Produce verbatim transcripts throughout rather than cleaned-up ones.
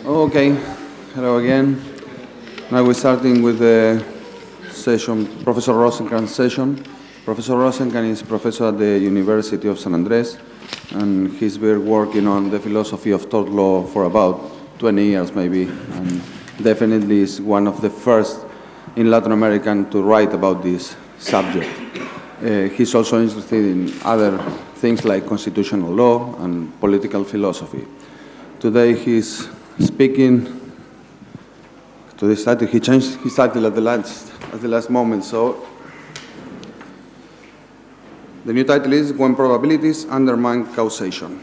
Okay, hello again. Now we're starting with the session, Professor Rosenkrantz session. Professor Rosenkrantz is professor at the University of San Andres, and he's been working on the philosophy of tort law for about twenty years maybe, and definitely is one of the first in Latin America to write about this subject. Uh, he's also interested in other things like constitutional law and political philosophy. Today he's speaking to this title. He changed his title at the last, at the last moment, so the new title is When Probabilities Undermine Causation.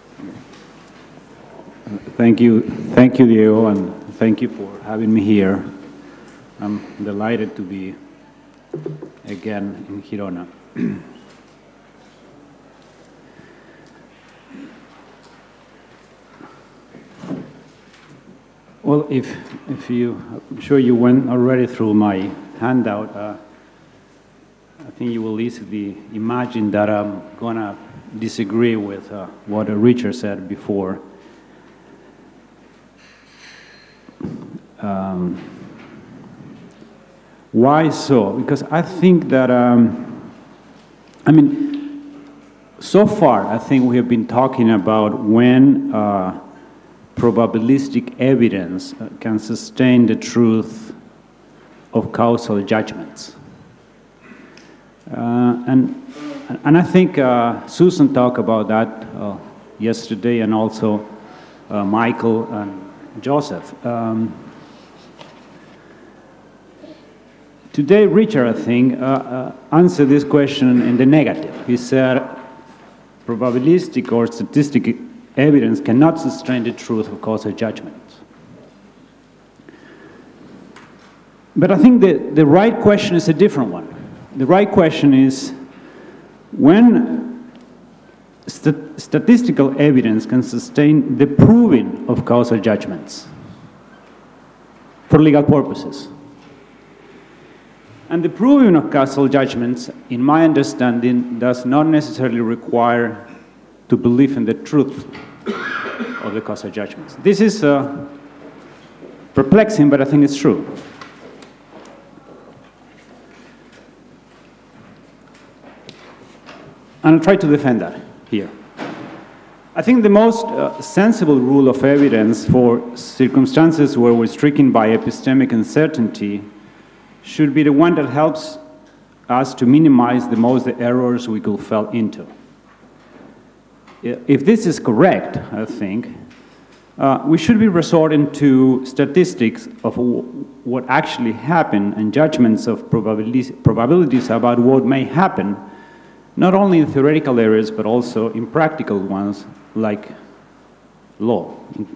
Thank you, thank you, Diego, and thank you for having me here. I'm delighted to be again in Girona. Well, if, if you, I'm sure you went already through my handout, uh, I think you will easily imagine that I'm gonna disagree with uh, what Richard said before. Um, why so? Because I think that, um, I mean, so far I think we have been talking about when uh, probabilistic evidence can sustain the truth of causal judgments. Uh, and, and I think uh, Susan talked about that uh, yesterday, and also uh, Michael and Joseph. Um, today, Richard, I think, uh, uh, answered this question in the negative. He said probabilistic or statistical evidence cannot sustain the truth of causal judgments. But I think that the right question is a different one. The right question is when st statistical evidence can sustain the proving of causal judgments for legal purposes. And the proving of causal judgments, in my understanding, does not necessarily require to believe in the truth of the causal judgments. This is uh, perplexing, but I think it's true. And I'll try to defend that here. I think the most uh, sensible rule of evidence for circumstances where we're stricken by epistemic uncertainty should be the one that helps us to minimize the most the errors we could fall into. If this is correct, I think, uh, we should be resorting to statistics of what actually happened and judgments of probabilities, probabilities about what may happen, not only in theoretical areas, but also in practical ones like law.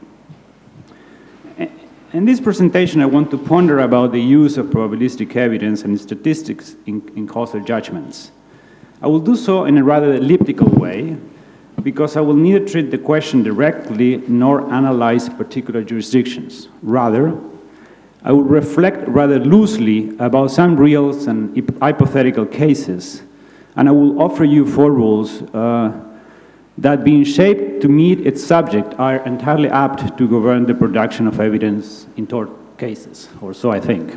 In this presentation, I want to ponder about the use of probabilistic evidence and statistics in, in causal judgments. I will do so in a rather elliptical way, because I will neither treat the question directly nor analyze particular jurisdictions. Rather, I will reflect rather loosely about some real and hypothetical cases, and I will offer you four rules uh, that, being shaped to meet its subject, are entirely apt to govern the production of evidence in tort cases, or so I think.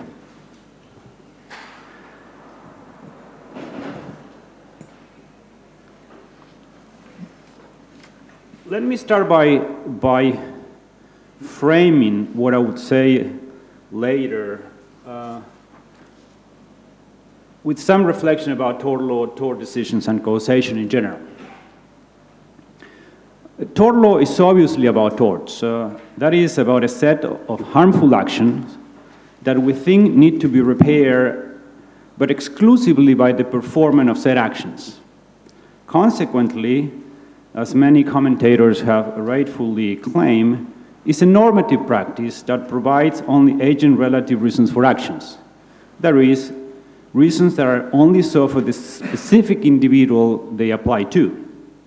Let me start by, by framing what I would say later uh, with some reflection about tort law, tort decisions, and causation in general. Tort law is obviously about torts. Uh, that is about a set of harmful actions that we think need to be repaired, but exclusively by the performance of said actions. Consequently, as many commentators have rightfully claimed, is a normative practice that provides only agent-relative reasons for actions. That is, reasons that are only so for the specific individual they apply to.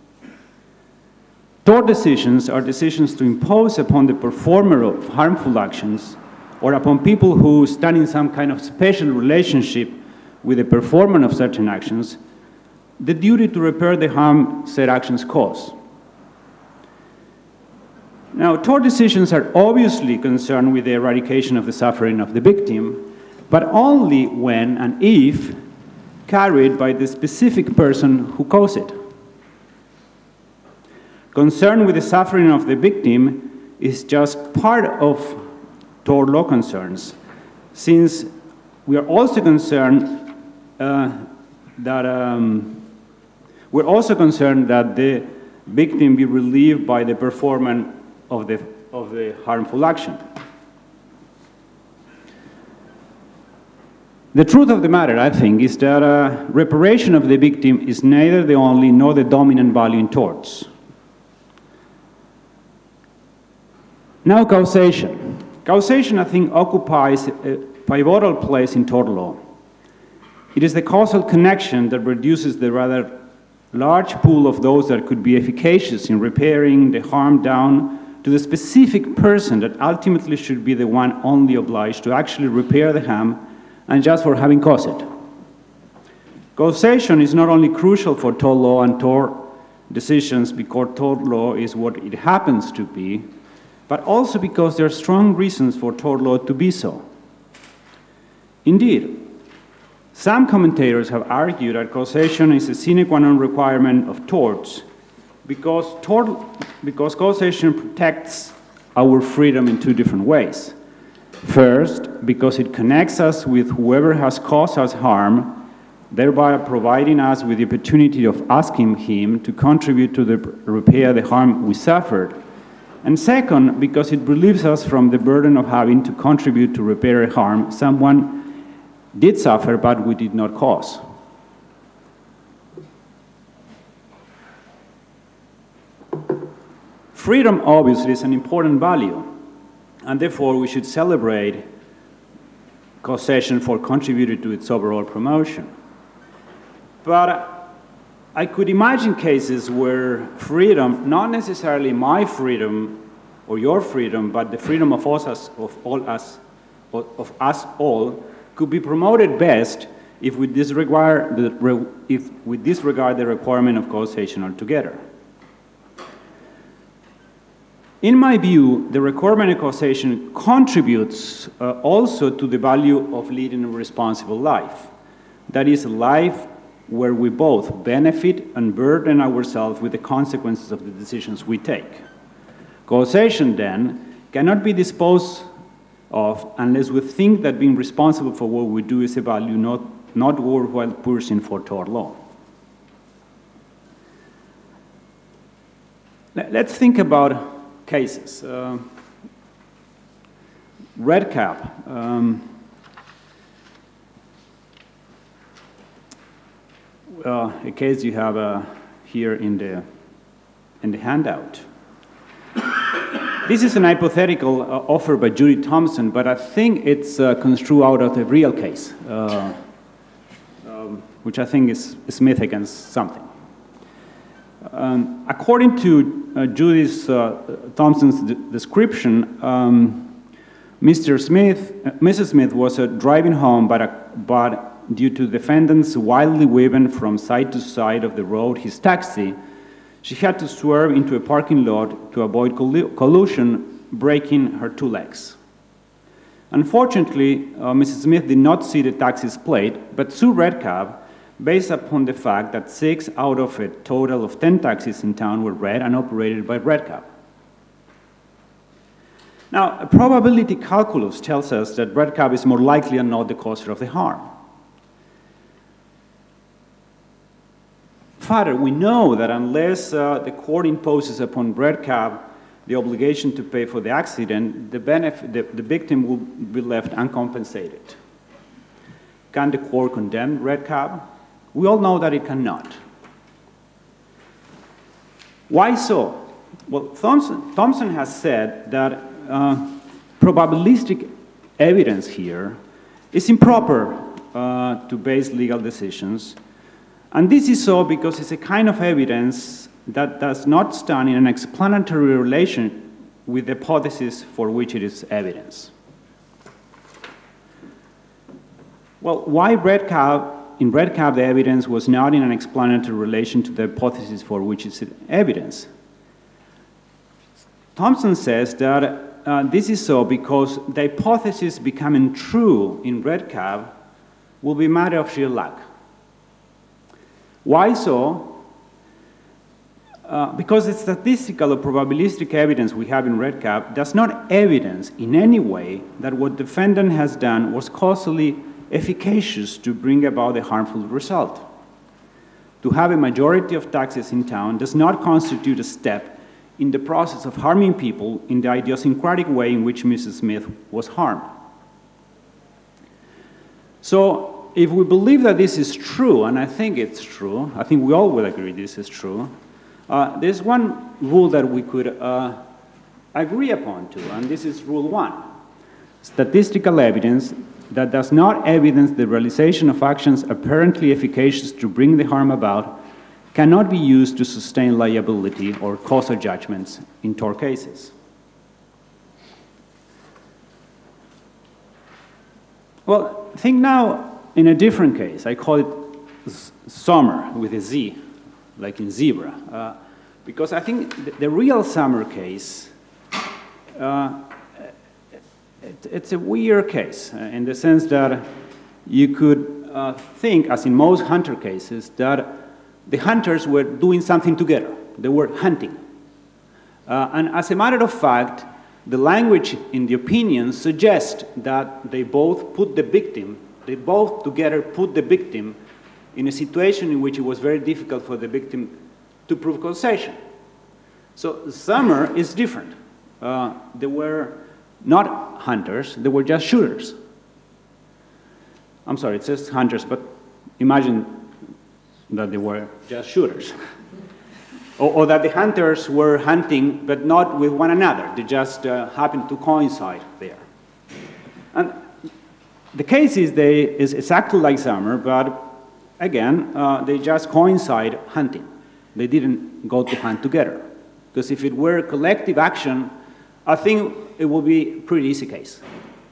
Tort decisions are decisions to impose upon the performer of harmful actions or upon people who stand in some kind of special relationship with the performance of certain actions the duty to repair the harm said actions cause. Now, tort decisions are obviously concerned with the eradication of the suffering of the victim, but only when and if carried by the specific person who caused it. Concern with the suffering of the victim is just part of tort law concerns, since we are also concerned uh, that um, we're also concerned that the victim be relieved by the performance of the, of the harmful action. The truth of the matter, I think, is that uh, reparation of the victim is neither the only nor the dominant value in torts. Now, causation. Causation, I think, occupies a pivotal place in tort law. It is the causal connection that reduces the rather large pool of those that could be efficacious in repairing the harm down to the specific person that ultimately should be the one only obliged to actually repair the harm and just for having caused it. Causation is not only crucial for tort law and tort decisions because tort law is what it happens to be, but also because there are strong reasons for tort law to be so. Indeed, some commentators have argued that causation is a sine qua non requirement of torts because, tort, because causation protects our freedom in two different ways. First, because it connects us with whoever has caused us harm, thereby providing us with the opportunity of asking him to contribute to the repair the harm we suffered. And second, because it relieves us from the burden of having to contribute to repair a harm someone did suffer but we did not cause. Freedom, obviously, is an important value, and therefore we should celebrate causation for contributing to its overall promotion. But I could imagine cases where freedom, not necessarily my freedom or your freedom, but the freedom of us, of all us, of us all, could be promoted best if we disregard the, if we disregard the requirement of causation altogether. In my view, the requirement of causation contributes uh, also to the value of leading a responsible life. That is, a life where we both benefit and burden ourselves with the consequences of the decisions we take. Causation, then, cannot be disposed of unless we think that being responsible for what we do is a value not, not worthwhile pursuing for tort law. Let's think about cases. Uh, Redcap. Um, uh, a case you have uh, here in the, in the handout. This is an hypothetical uh, offered by Judy Thompson, but I think it's uh, construed out of a real case, uh, um, which I think is Smith against something. Um, according to uh, Judy uh, Thompson's de description, um, Mister Smith, uh, Missus Smith was uh, driving home, but, uh, but due to defendant's wildly weaving from side to side of the road his taxi, she had to swerve into a parking lot to avoid collision, breaking her two legs. Unfortunately, uh, Missus Smith did not see the taxi's plate, but sued Redcab based upon the fact that six out of a total of ten taxis in town were red and operated by Redcab. Now, a probability calculus tells us that Redcab is more likely than not the causer of the harm. Further, we know that unless uh, the court imposes upon Redcab the obligation to pay for the accident, the, benefit, the, the victim will be left uncompensated. Can the court condemn Redcab? We all know that it cannot. Why so? Well, Thompson, Thompson has said that uh, probabilistic evidence here is improper uh, to base legal decisions. And this is so because it's a kind of evidence that does not stand in an explanatory relation with the hypothesis for which it is evidence. Well, why Redcab? In Redcab, the evidence was not in an explanatory relation to the hypothesis for which it's evidence. Thompson says that uh, this is so because the hypothesis becoming true in REDCap will be a matter of sheer luck. Why so? Uh, because the statistical or probabilistic evidence we have in REDCap does not evidence in any way that what the defendant has done was causally efficacious to bring about a harmful result. To have a majority of taxis in town does not constitute a step in the process of harming people in the idiosyncratic way in which Missus Smith was harmed. So, if we believe that this is true, and I think it's true, I think we all will agree this is true, uh, there's one rule that we could uh, agree upon too, and this is rule one. Statistical evidence that does not evidence the realization of actions apparently efficacious to bring the harm about cannot be used to sustain liability or causal judgments in tort cases. Well, think now in a different case. I call it Sommer with a Z, like in zebra, uh, because I think the, the real Sommer case, uh, it, it's a weird case uh, in the sense that you could uh, think, as in most hunter cases, that the hunters were doing something together. They were hunting. Uh, and as a matter of fact, the language in the opinion suggests that they both put the victim, they both together put the victim in a situation in which it was very difficult for the victim to prove causation. So Sommer is different. Uh, they were not hunters, they were just shooters. I'm sorry, it says hunters, but imagine that they were just shooters. or, or that the hunters were hunting, but not with one another. They just uh, happened to coincide there. And the case is, they, is exactly like Sommer, but again, uh, they just coincide hunting. They didn't go to hunt together. Because if it were collective action, I think it would be a pretty easy case.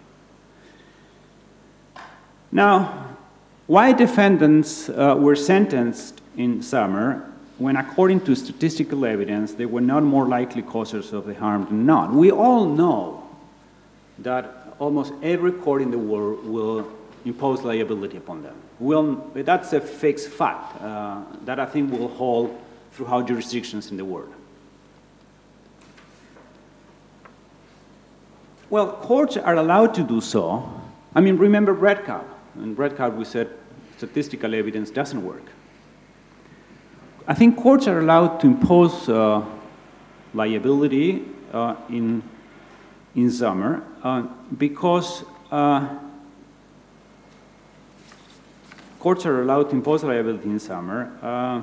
Now, why defendants uh, were sentenced in Sommer when, according to statistical evidence, they were not more likely causers of the harm than not? We all know that almost every court in the world will impose liability upon them. We'll, that's a fixed fact uh, that I think will hold throughout jurisdictions in the world. Well, courts are allowed to do so. I mean, remember REDCap. In REDCap, we said statistical evidence doesn't work. I think courts are allowed to impose uh, liability uh, in, in Sommer uh, because uh, courts are allowed to impose liability in Sommer uh,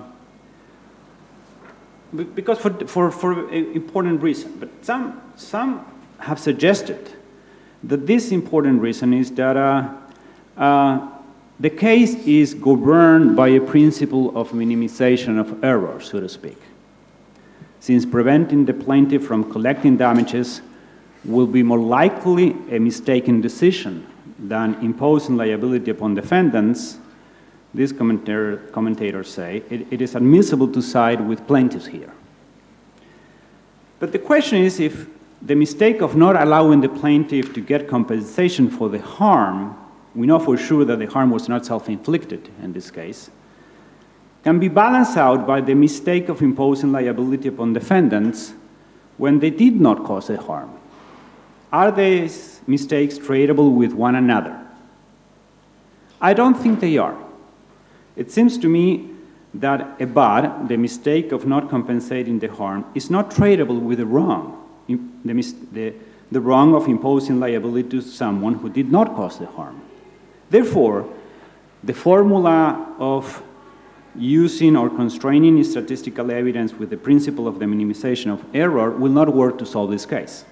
because for, for, for an important reason. But some, some have suggested that this important reason is that uh, uh, the case is governed by a principle of minimization of error, so to speak, since preventing the plaintiff from collecting damages will be more likely a mistaken decision than imposing liability upon defendants. These commentator, commentators say it, it is admissible to side with plaintiffs here. But the question is if the mistake of not allowing the plaintiff to get compensation for the harm, we know for sure that the harm was not self-inflicted in this case, can be balanced out by the mistake of imposing liability upon defendants when they did not cause the harm. Are these mistakes tradable with one another? I don't think they are. It seems to me that a bad, the mistake of not compensating the harm, is not tradable with the wrong, the, the, the wrong of imposing liability to someone who did not cause the harm. Therefore, the formula of using or constraining statistical evidence with the principle of the minimization of error will not work to solve this case.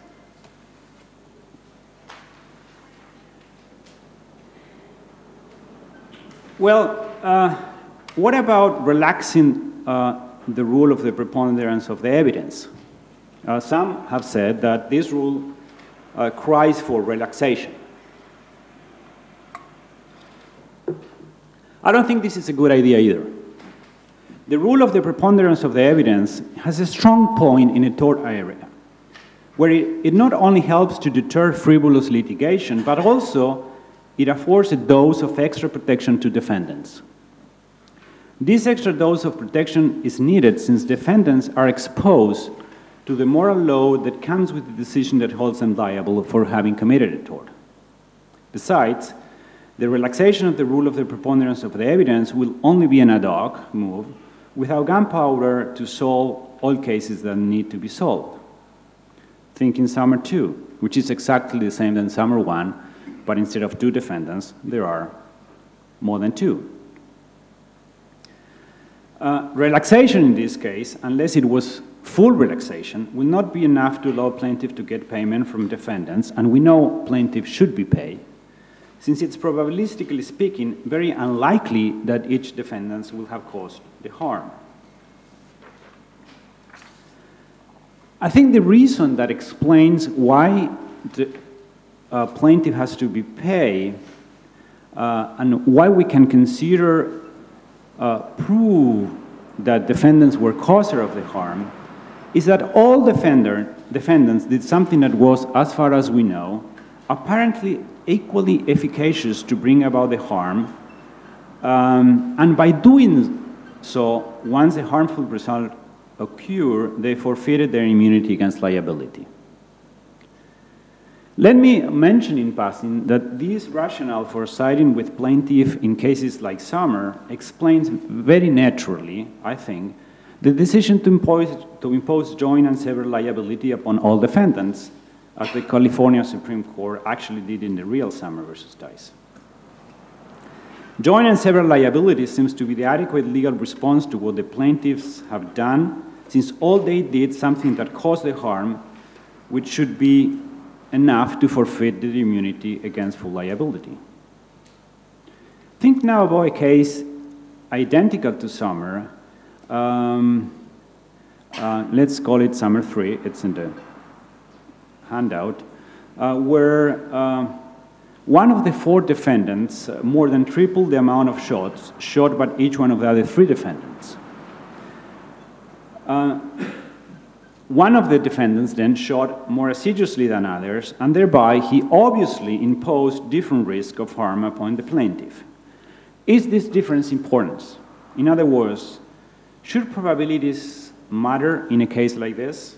Well, uh, what about relaxing uh, the rule of the preponderance of the evidence? Uh, some have said that this rule uh, cries for relaxation. I don't think this is a good idea either. The rule of the preponderance of the evidence has a strong point in a tort area. where it, it not only helps to deter frivolous litigation, but also it affords a dose of extra protection to defendants. This extra dose of protection is needed since defendants are exposed to the moral load that comes with the decision that holds them liable for having committed a tort. Besides, the relaxation of the rule of the preponderance of the evidence will only be an ad hoc move without gunpowder to solve all cases that need to be solved. Think in Summer two, which is exactly the same as Summer one, but instead of two defendants, there are more than two. Uh, relaxation in this case, unless it was full relaxation, will not be enough to allow plaintiff to get payment from defendants, and we know plaintiff should be paid, since it's probabilistically speaking very unlikely that each defendant will have caused the harm. I think the reason that explains why the uh, plaintiff has to be paid uh, and why we can consider uh, prove that defendants were causer of the harm is that all defender, defendants did something that was, as far as we know, apparently equally efficacious to bring about the harm, um, and by doing so, once the harmful result occurred, they forfeited their immunity against liability. Let me mention in passing that this rationale for siding with plaintiff in cases like Summer explains very naturally, I think, the decision to impose, to impose joint and several liability upon all defendants, as the California Supreme Court actually did in the real Summer versus Tice. Joint and several liability seems to be the adequate legal response to what the plaintiffs have done, since all they did something that caused the harm, which should be enough to forfeit the immunity against full liability. Think now about a case identical to Summer. Um, uh, let's call it Summer three, it's in the handout, uh, where uh, one of the four defendants uh, more than tripled the amount of shots shot by each one of the other three defendants. Uh, one of the defendants then shot more assiduously than others, and thereby he obviously imposed different risk of harm upon the plaintiff. Is this difference important? In other words, should probabilities matter in a case like this?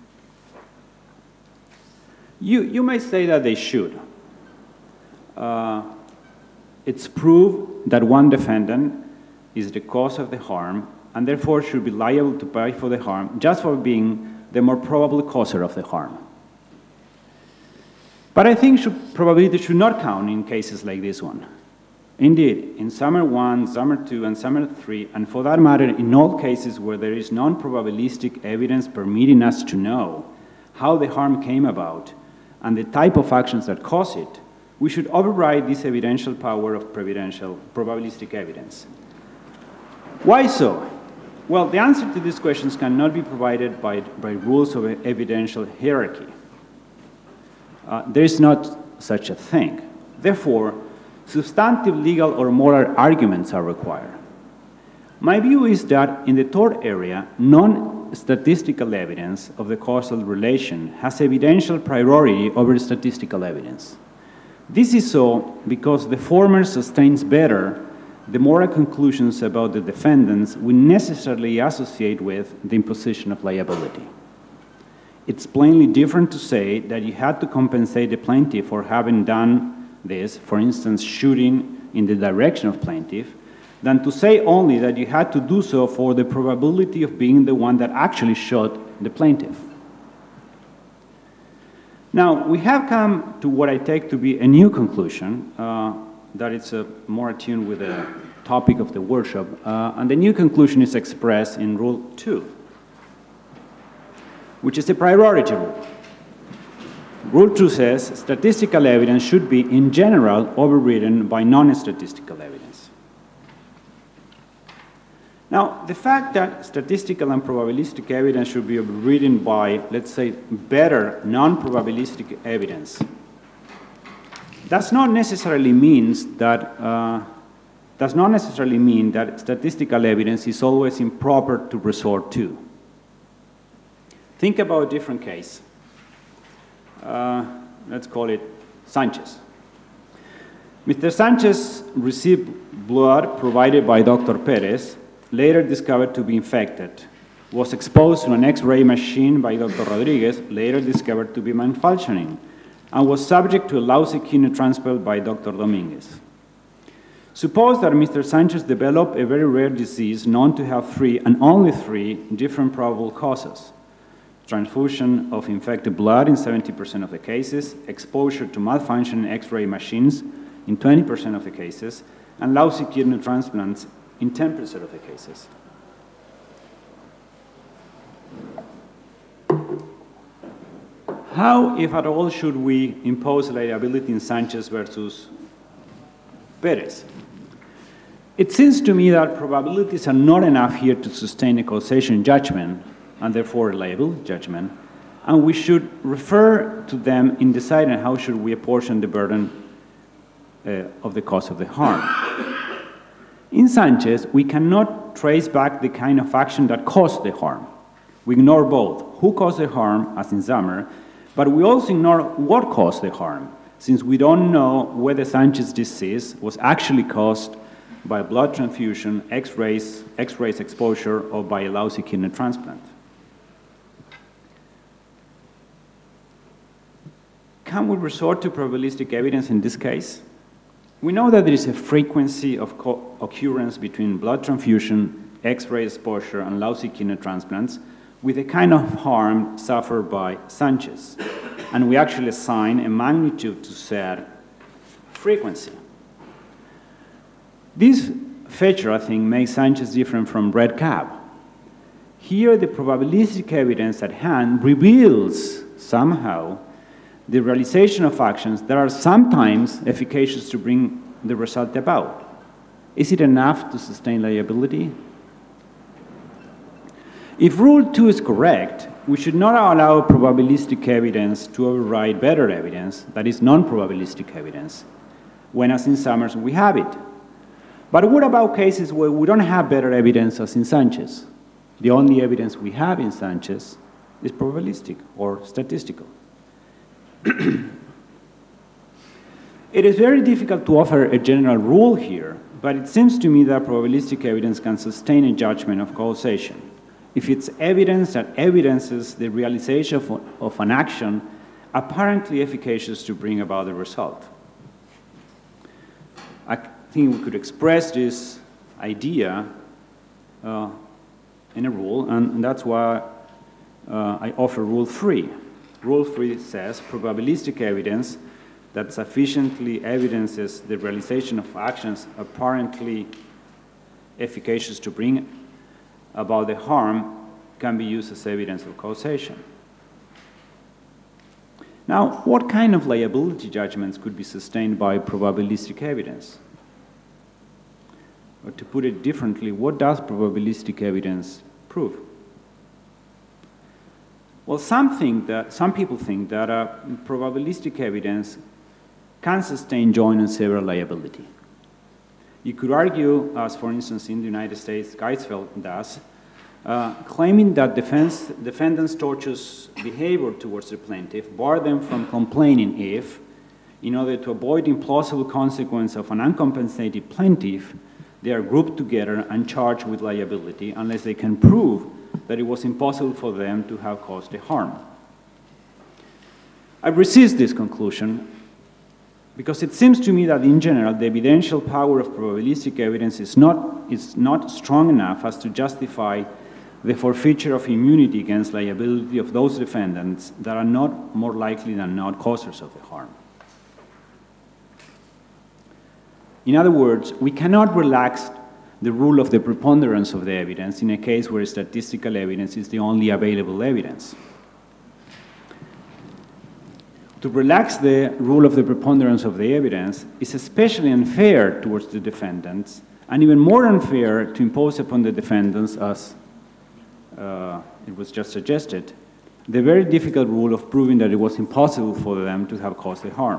You, you may say that they should. Uh, it's proof that one defendant is the cause of the harm and therefore should be liable to pay for the harm just for being the more probable causer of the harm. But I think should, probability should not count in cases like this one. Indeed, in Summer one, Summer two, and Summer three, and for that matter, in all cases where there is non-probabilistic evidence permitting us to know how the harm came about and the type of actions that cause it, we should override this evidential power of providential probabilistic evidence. Why so? Well, the answer to these questions cannot be provided by, by rules of evidential hierarchy. Uh, there is not such a thing. Therefore, substantive legal or moral arguments are required. My view is that in the tort area, non-statistical evidence of the causal relation has evidential priority over statistical evidence. This is so because the former sustains better the moral conclusions about the defendants we necessarily associate with the imposition of liability. It's plainly different to say that you had to compensate the plaintiff for having done this, for instance, shooting in the direction of plaintiff, than to say only that you had to do so for the probability of being the one that actually shot the plaintiff. Now, we have come to what I take to be a new conclusion, uh, that it's uh, more attuned with the topic of the workshop, uh, and the new conclusion is expressed in Rule two, which is the priority rule. Rule two says statistical evidence should be, in general, overridden by non-statistical evidence. Now, the fact that statistical and probabilistic evidence should be overridden by, let's say, better non-probabilistic evidence does not necessarily means that uh, does not necessarily mean that statistical evidence is always improper to resort to. Think about a different case. Uh, let's call it Sanchez. Mister Sanchez received blood provided by Doctor Perez, later discovered to be infected, was exposed to an X-ray machine by Doctor Rodriguez, later discovered to be malfunctioning, and was subject to a lousy kidney transplant by Doctor Dominguez. Suppose that Mister Sanchez developed a very rare disease known to have three, and only three, different probable causes. Transfusion of infected blood in seventy percent of the cases, exposure to malfunctioning X-ray machines in twenty percent of the cases, and lousy kidney transplants in ten percent of the cases. How, if at all, should we impose liability in Sanchez versus Perez? It seems to me that probabilities are not enough here to sustain a causation judgment, and therefore a liability judgment, and we should refer to them in deciding how should we apportion the burden uh, of the cause of the harm. In Sanchez, we cannot trace back the kind of action that caused the harm. We ignore both who caused the harm, as in Zammer, but we also ignore what caused the harm, since we don't know whether Sanchez's disease was actually caused by blood transfusion, X-rays, X-rays exposure, or by a lousy kidney transplant. Can we resort to probabilistic evidence in this case? We know that there is a frequency of co-occurrence between blood transfusion, X-ray exposure, and lousy kidney transplants with a kind of harm suffered by Sanchez. And we actually assign a magnitude to said frequency. This feature, I think, makes Sanchez different from REDCap. Here, the probabilistic evidence at hand reveals somehow the realization of actions that are sometimes efficacious to bring the result about. Is it enough to sustain liability? If Rule two is correct, we should not allow probabilistic evidence to override better evidence, that is non-probabilistic evidence, when, as in Summers, we have it. But what about cases where we don't have better evidence as in Sanchez? The only evidence we have in Sanchez is probabilistic or statistical. It is very difficult to offer a general rule here, but it seems to me that probabilistic evidence can sustain a judgment of causation if it's evidence that evidences the realization of, of an action apparently efficacious to bring about the result. I think we could express this idea uh, in a rule, and, and that's why uh, I offer Rule three. Rule three says probabilistic evidence that sufficiently evidences the realization of actions apparently efficacious to bring about the harm can be used as evidence of causation. Now, what kind of liability judgments could be sustained by probabilistic evidence? Or to put it differently, what does probabilistic evidence prove? Well, some, think that, some people think that uh, probabilistic evidence can sustain joint and several liability. You could argue, as for instance in the United States, Geisfeld does, uh, claiming that defense, defendants' tortious behavior towards the plaintiff bar them from complaining if, in order to avoid implausible consequence of an uncompensated plaintiff, they are grouped together and charged with liability unless they can prove that it was impossible for them to have caused the harm. I resist this conclusion because it seems to me that in general the evidential power of probabilistic evidence is not, is not strong enough as to justify the forfeiture of immunity against liability of those defendants that are not more likely than not causers of the harm. In other words, we cannot relax the rule of the preponderance of the evidence in a case where statistical evidence is the only available evidence. To relax the rule of the preponderance of the evidence is especially unfair towards the defendants, and even more unfair to impose upon the defendants, as uh, it was just suggested, the very difficult rule of proving that it was impossible for them to have caused the harm.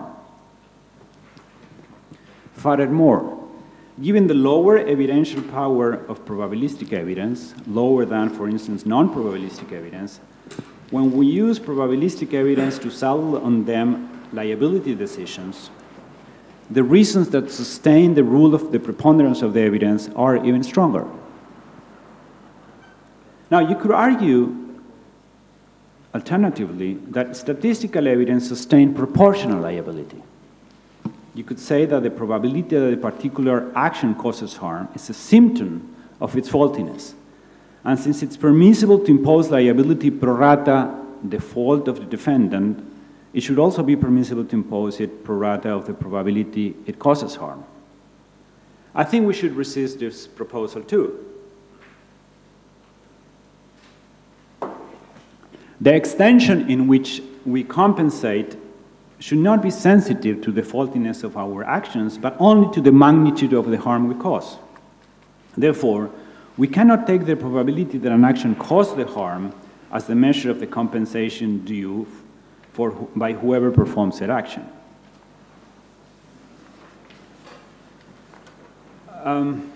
Furthermore, given the lower evidential power of probabilistic evidence, lower than, for instance, non-probabilistic evidence, when we use probabilistic evidence to settle on them liability decisions, the reasons that sustain the rule of the preponderance of the evidence are even stronger. Now, you could argue, alternatively, that statistical evidence sustains proportional liability. You could say that the probability that a particular action causes harm is a symptom of its faultiness. And since it's permissible to impose liability pro rata the fault of the defendant, it should also be permissible to impose it pro rata of the probability it causes harm. I think we should resist this proposal too. The extension in which we compensate should not be sensitive to the faultiness of our actions, but only to the magnitude of the harm we cause. Therefore, we cannot take the probability that an action caused the harm as the measure of the compensation due for, by whoever performs that action. Um,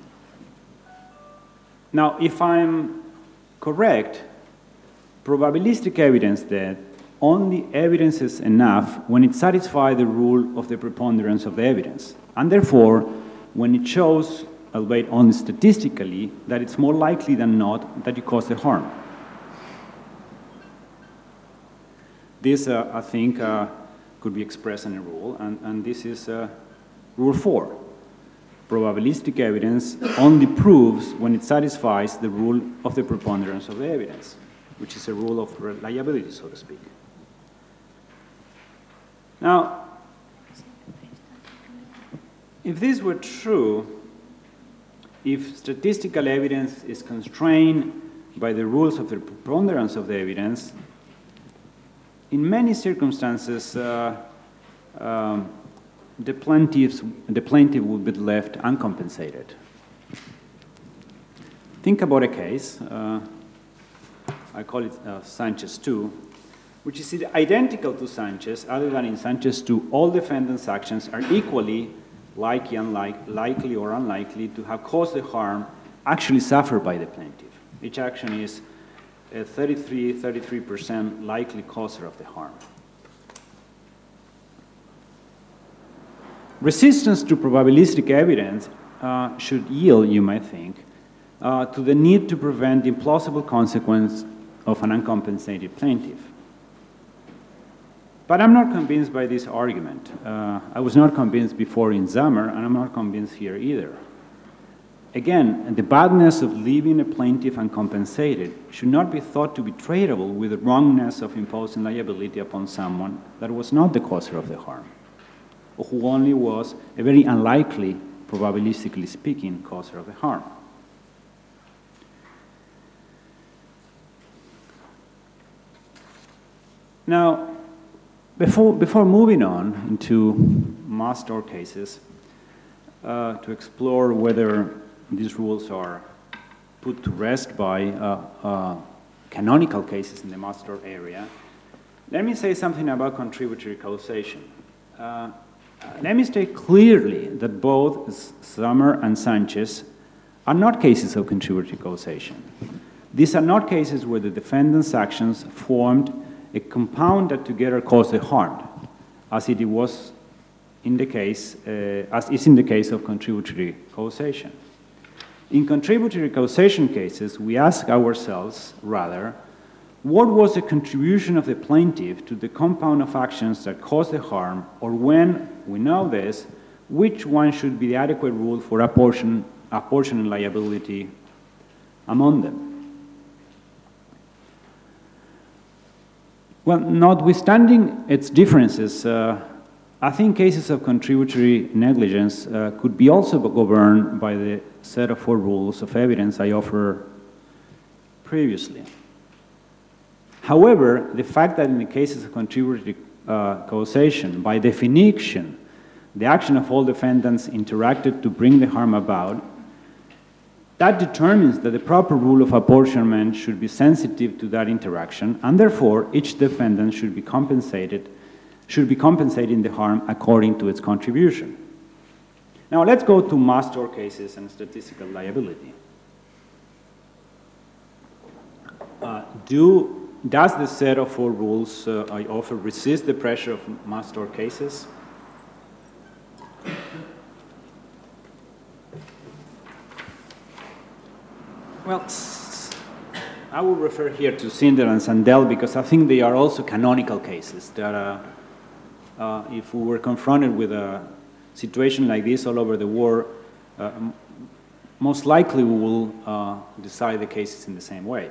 now, if I'm correct, probabilistic evidence that only evidences enough when it satisfies the rule of the preponderance of the evidence, and therefore, when it shows, albeit only statistically, that it's more likely than not that you cause the harm. This, uh, I think, uh, could be expressed in a rule, and, and this is uh, rule four. Probabilistic evidence only proves when it satisfies the rule of the preponderance of the evidence, which is a rule of reliability, so to speak. Now, if this were true, if statistical evidence is constrained by the rules of the preponderance of the evidence, in many circumstances, uh, um, the, plaintiffs, the plaintiff would be left uncompensated. Think about a case, uh, I call it uh, Sanchez two, which is identical to Sanchez, other than in Sanchez two, all defendants' actions are equally likely, unlike, likely or unlikely to have caused the harm actually suffered by the plaintiff. Each action is a thirty-three, thirty-three percent likely causer of the harm. Resistance to probabilistic evidence uh, should yield, you might think, uh, to the need to prevent the implausible consequence of an uncompensated plaintiff. But I'm not convinced by this argument. Uh, I was not convinced before in Zammer, and I'm not convinced here either. Again, the badness of leaving a plaintiff uncompensated should not be thought to be tradable with the wrongness of imposing liability upon someone that was not the causer of the harm, or who only was a very unlikely, probabilistically speaking, causer of the harm. Now, before, before moving on into mass tort cases, uh, to explore whether these rules are put to rest by uh, uh, canonical cases in the mass tort area, let me say something about contributory causation. Uh, let me state clearly that both Zammer and Sanchez are not cases of contributory causation. These are not cases where the defendant's actions formed a compound that together caused the harm, as it was in the case, uh, as is in the case of contributory causation. In contributory causation cases, we ask ourselves, rather, what was the contribution of the plaintiff to the compound of actions that caused the harm, or when we know this, which one should be the adequate rule for apportion, apportioning liability among them? Well, notwithstanding its differences, uh, I think cases of contributory negligence uh, could be also governed by the set of four rules of evidence I offered previously. However, the fact that in the cases of contributory uh, causation, by definition, the action of all defendants interacted to bring the harm about, that determines that the proper rule of apportionment should be sensitive to that interaction, and therefore each defendant should be compensated, should be compensating the harm according to its contribution. Now let's go to mass tort cases and statistical liability. Uh, do does the set of four rules uh, I offer resist the pressure of mass tort cases? Well, I will refer here to Sindel and Sandel because I think they are also canonical cases that uh, uh, if we were confronted with a situation like this all over the world, uh, most likely we will uh, decide the cases in the same way.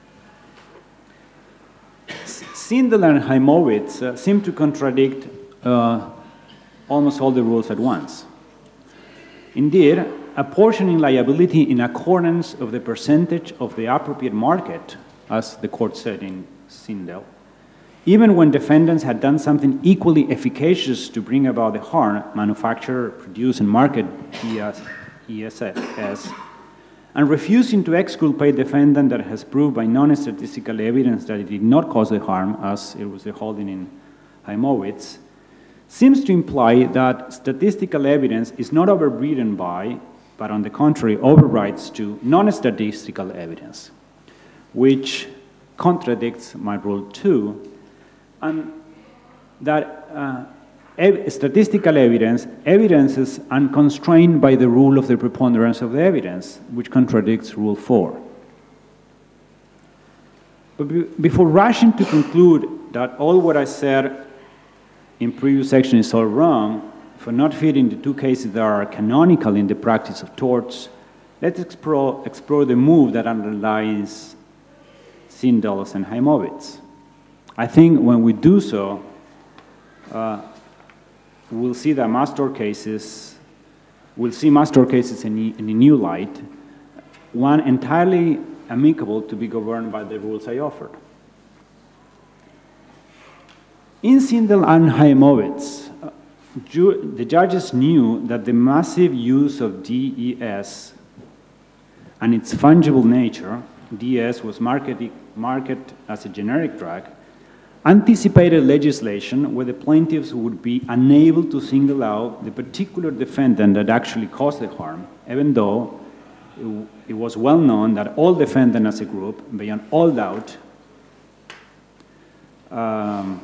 Sindel and Haimovitz uh, seem to contradict uh, almost all the rules at once. Indeed, apportioning liability in accordance of the percentage of the appropriate market, as the court said in Sindel, even when defendants had done something equally efficacious to bring about the harm, manufacture, produce, and market E S S, and refusing to exculpate defendant that has proved by non-statistical evidence that it did not cause the harm, as it was the holding in Haimovitz, seems to imply that statistical evidence is not overridden by, but on the contrary, overrides to non-statistical evidence, which contradicts my rule two, and that uh, ev statistical evidence evidences unconstrained by the rule of the preponderance of the evidence, which contradicts rule four. But be before rushing to conclude that all what I said in previous section is all wrong, for not fitting the two cases that are canonical in the practice of torts, let's explore, explore the move that underlies Sindel's and Haimovitz. I think when we do so, uh, we'll see that mass tort cases, we'll see mass tort cases in, in a new light, one entirely amicable to be governed by the rules I offered. In Sindel and Haimovitz, uh, ju the judges knew that the massive use of D E S and its fungible nature, D E S was marketed, marketed as a generic drug, anticipated legislation where the plaintiffs would be unable to single out the particular defendant that actually caused the harm, even though it, it was well known that all defendants as a group, beyond all doubt, um,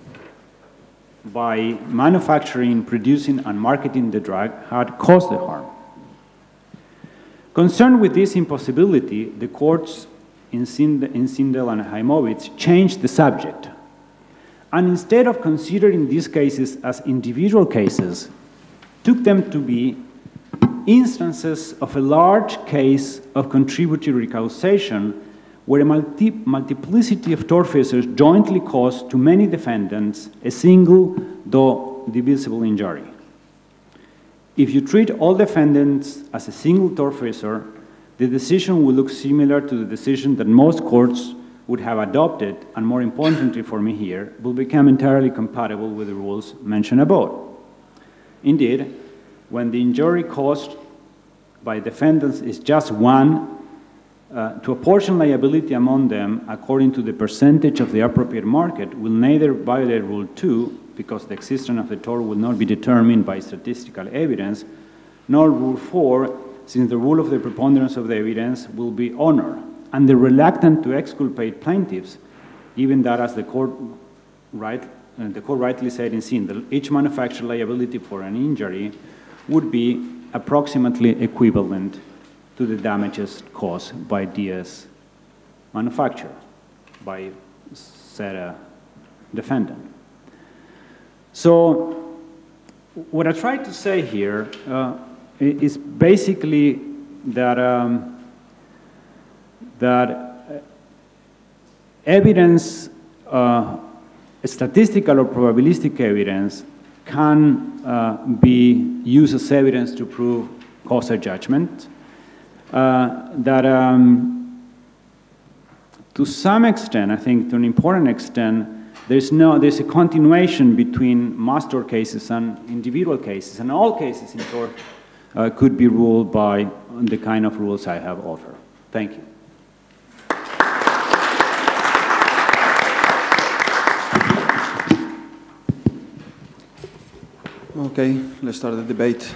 by manufacturing, producing, and marketing the drug had caused the harm. Concerned with this impossibility, the courts in Sindel, in Sindel and Haimovitz changed the subject. And instead of considering these cases as individual cases, took them to be instances of a large case of contributory causation where a multi multiplicity of tortfeasors jointly caused to many defendants a single, though divisible, injury. If you treat all defendants as a single tortfeasor, the decision will look similar to the decision that most courts would have adopted, and more importantly for me here, will become entirely compatible with the rules mentioned above. Indeed, when the injury caused by defendants is just one, uh, to apportion liability among them according to the percentage of the appropriate market will neither violate Rule two, because the existence of the tort will not be determined by statistical evidence, nor Rule four, since the rule of the preponderance of the evidence will be honored, and the reluctant to exculpate plaintiffs, even that as the court, right, uh, the court rightly said in Sindel, each manufacturer liability for an injury would be approximately equivalent to the damages caused by D S manufacturer, by said uh, defendant. So what I try to say here uh, is basically that um, that evidence, uh, statistical or probabilistic evidence, can uh, be used as evidence to prove causal judgment. Uh, that um, to some extent, I think to an important extent, there's no, there's a continuation between mass tort cases and individual cases, and all cases in tort uh, could be ruled by the kind of rules I have offered. Thank you. Okay, let's start the debate.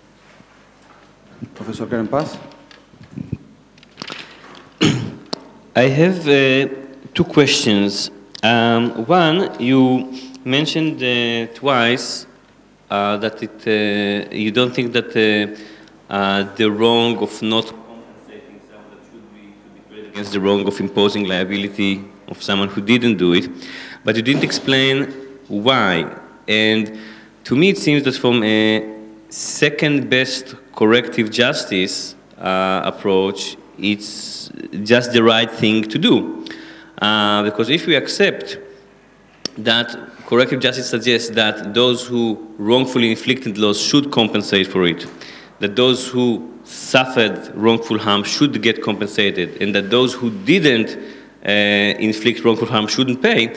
Professor Karen Paz. I have uh, two questions. Um, one, you mentioned uh, twice uh, that it, uh, you don't think that uh, uh, the wrong of not compensating someone that should be, should be treated against the wrong of imposing liability of someone who didn't do it, but you didn't explain why. And to me, it seems that from a second best corrective justice uh, approach, it's just the right thing to do. Uh, because if we accept that corrective justice suggests that those who wrongfully inflicted loss should compensate for it, that those who suffered wrongful harm should get compensated, and that those who didn't uh, inflict wrongful harm shouldn't pay,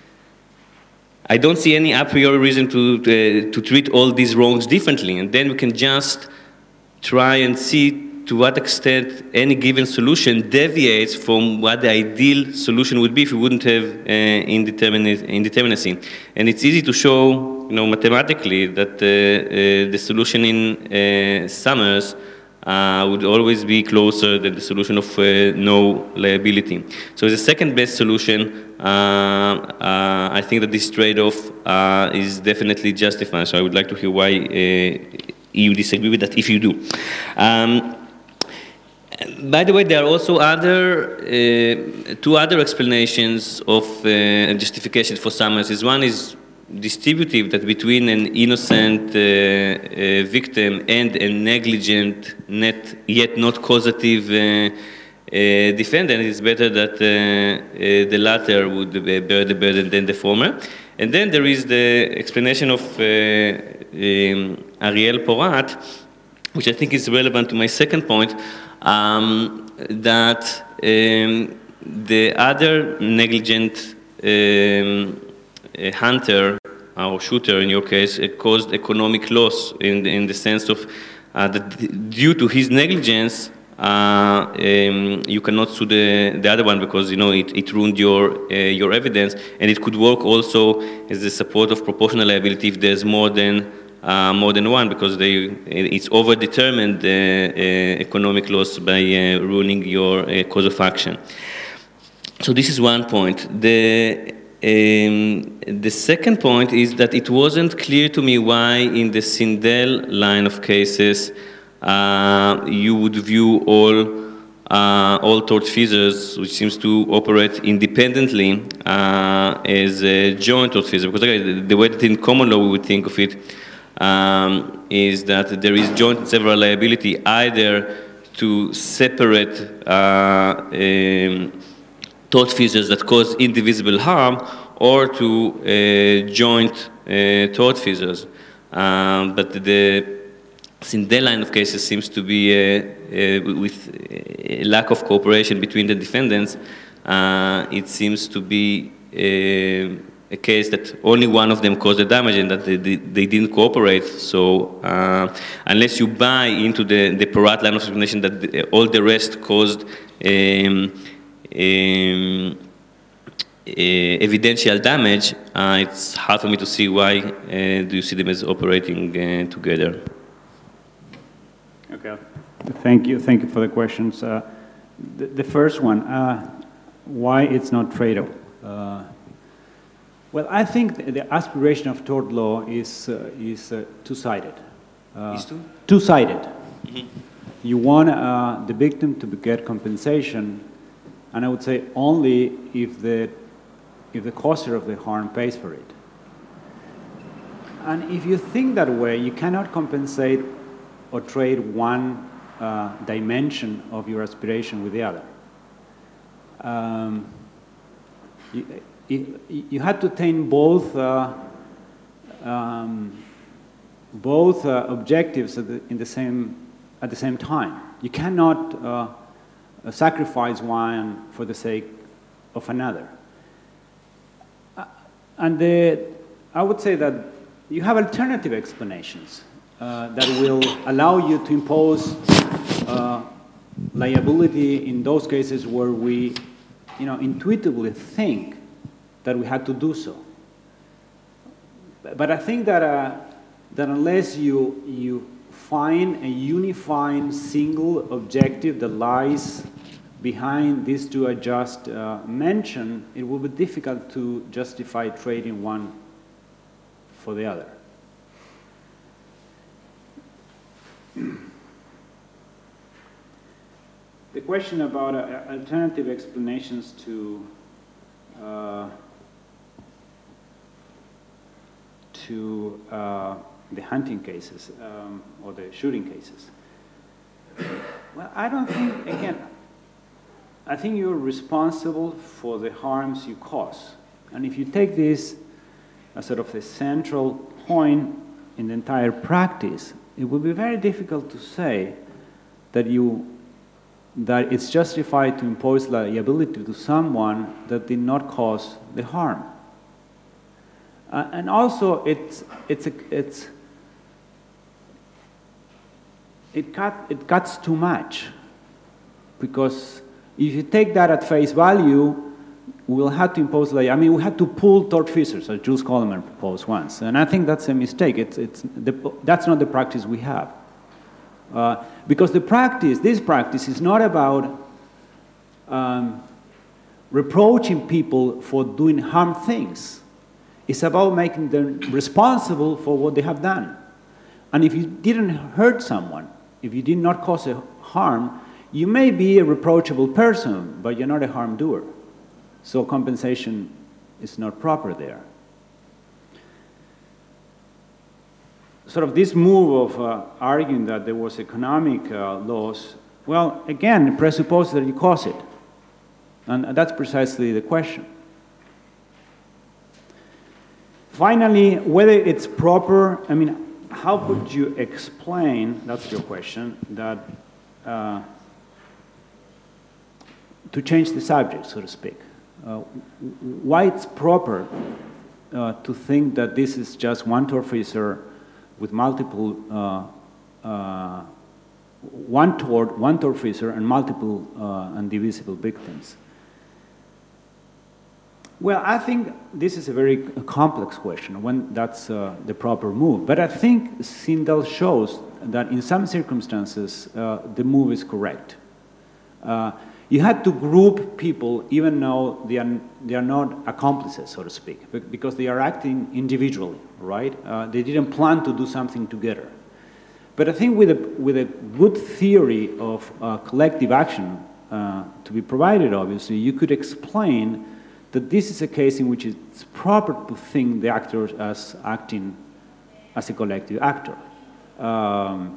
I don't see any a priori reason to, to, to treat all these wrongs differently. And then we can just try and see to what extent any given solution deviates from what the ideal solution would be if we wouldn't have uh, indeterminacy. And it's easy to show, you know, mathematically that uh, uh, the solution in uh, Summers uh, would always be closer than the solution of uh, no liability. So the second best solution, uh, uh, I think that this trade-off uh, is definitely justified. So I would like to hear why uh, you disagree with that, if you do. Um, By the way, there are also other, uh, two other explanations of uh, justification for Summers. One is distributive, that between an innocent uh, uh, victim and a negligent, net, yet not causative uh, uh, defendant, it's better that uh, uh, the latter would bear the burden than the former. And then there is the explanation of uh, um, Ariel Porat, which I think is relevant to my second point, Um, that um, the other negligent um, hunter or shooter, in your case, uh, caused economic loss in the, in the sense of uh, that due to his negligence, uh, um, you cannot sue the, the other one because, you know, it, it ruined your, uh, your evidence, and it could work also as the support of proportional liability if there's more than Uh, more than one, because they, it's overdetermined uh, uh, economic loss by uh, ruining your uh, cause of action. So this is one point. The, um, the second point is that it wasn't clear to me why in the Sindel line of cases uh, you would view all uh, all tortfeasors, which seems to operate independently, uh, as a joint tortfeasor. Because okay, the, the way that in common law we would think of it Um, is that there is joint and several liability either to separate uh, um, tortfeasors that cause indivisible harm or to uh, joint uh, tortfeasors. Um, but the Sindel line of cases seems to be uh, uh, with a lack of cooperation between the defendants. Uh, it seems to be uh, a case that only one of them caused the damage and that they, they, they didn't cooperate. So uh, unless you buy into the, the Porat line of explanation that the, all the rest caused um, um, uh, evidential damage, uh, it's hard for me to see why uh, do you see them as operating uh, together. Okay, thank you. Thank you for the questions. Uh, the, the first one, uh, why it's not trade-off? Uh, Well, I think the aspiration of tort law is, uh, is uh, two-sided. Uh, is two? Two-sided. Mm-hmm. You want uh, the victim to get compensation, and I would say only if the, if the causer of the harm pays for it. And if you think that way, you cannot compensate or trade one uh, dimension of your aspiration with the other. Um, you, You had to attain both uh, um, both uh, objectives at the, in the same at the same time. You cannot uh, sacrifice one for the sake of another. Uh, and the, I would say that you have alternative explanations uh, that will allow you to impose uh, liability in those cases where we, you know, intuitively think that we had to do so. But I think that, uh, that unless you, you find a unifying single objective that lies behind these two I just uh, mentioned, it will be difficult to justify trading one for the other. The question about uh, alternative explanations to uh, to uh, the hunting cases um, or the shooting cases. Well, I don't think, again, I think you're responsible for the harms you cause. And if you take this as sort of the central point in the entire practice, it would be very difficult to say that you that it's justified to impose liability to someone that did not cause the harm. Uh, and also, it's it's a, it's it cut it cuts too much, because if you take that at face value, we'll have to impose liability. I mean, we had to pull tortfeasors, as Jules Coleman proposed once, and I think that's a mistake. It's it's the, that's not the practice we have. Uh, because the practice, this practice, is not about um, reproaching people for doing harm things. It's about making them responsible for what they have done. And if you didn't hurt someone, if you did not cause a harm, you may be a reproachable person, but you're not a harm doer. So compensation is not proper there. Sort of this move of uh, arguing that there was economic uh, loss, well, again, it presupposes that you cause it. And that's precisely the question. Finally, whether it's proper, I mean, how could you explain, that's your question, that uh, to change the subject, so to speak, uh, why it's proper uh, to think that this is just one tortfeasor with multiple, uh, uh, one tort, one tortfeasor and multiple uh, indivisible victims? Well, I think this is a very complex question, when that's uh, the proper move. But I think Sindel shows that in some circumstances, uh, the move is correct. Uh, you had to group people even though they are, they are not accomplices, so to speak, because they are acting individually, right? Uh, they didn't plan to do something together. But I think with a, with a good theory of uh, collective action uh, to be provided, obviously, you could explain that this is a case in which it's proper to think the actor as acting as a collective actor. Um,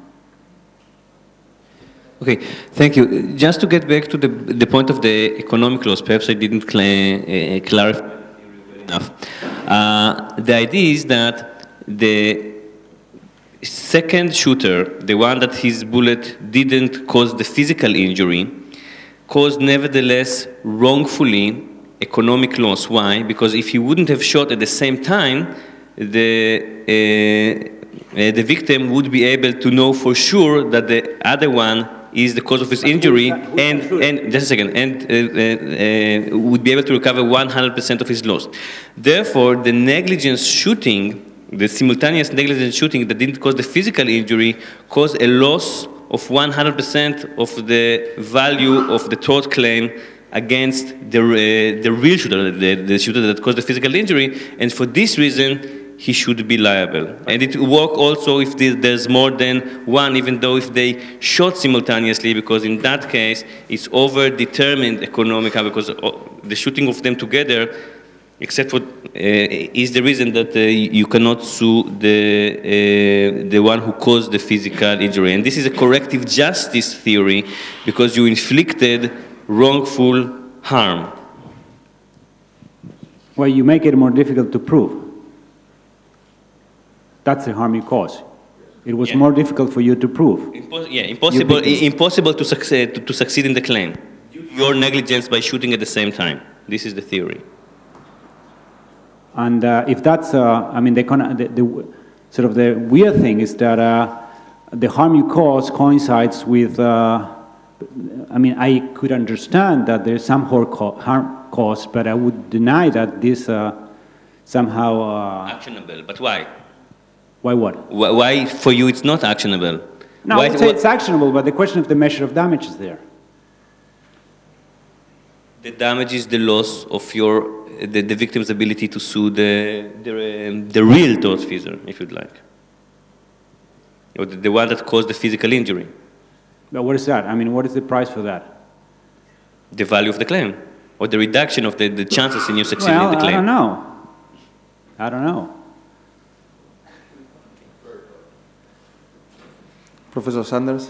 Okay, thank you. Just to get back to the, the point of the economic loss, perhaps I didn't cl uh, clarify enough. Uh, the idea is that the second shooter, the one that his bullet didn't cause the physical injury, caused nevertheless wrongfully economic loss. Why? Because if he wouldn't have shot at the same time, the uh, uh, the victim would be able to know for sure that the other one is the cause of his injury, and, and just a second, and uh, uh, uh, would be able to recover one hundred percent of his loss. Therefore, the negligence shooting, the simultaneous negligence shooting that didn't cause the physical injury, caused a loss of one hundred percent of the value of the tort claim against the, uh, the real shooter, the, the shooter that caused the physical injury, and for this reason, he should be liable. And it will work also if there's more than one, even though if they shot simultaneously, because in that case, it's over-determined economic, because the shooting of them together, except for, uh, is the reason that uh, you cannot sue the, uh, the one who caused the physical injury. And this is a corrective justice theory, because you inflicted wrongful harm. Well, you make it more difficult to prove. That's the harm you cause. It was yeah. more difficult for you to prove. Impos yeah, impossible, impossible to succeed, to, to succeed in the claim. Your negligence by shooting at the same time. This is the theory. And uh, if that's, uh, I mean, the, the, the sort of the weird thing is that uh, the harm you cause coincides with, uh, I mean, I could understand that there's some harm caused, but I would deny that this uh, somehow... Uh, actionable, but why? Why what? Why, for you, it's not actionable? No, why, I would say it's actionable, but the question of the measure of damage is there. the damage is the loss of your, the, the victim's ability to sue the, the, um, the real tortfeasor, if you'd like. Or the, the one that caused the physical injury. But what is that? I mean, what is the price for that? The value of the claim, or the reduction of the, the chances in you succeeding well, in the claim. I don't know. I don't know. Professor Sanders?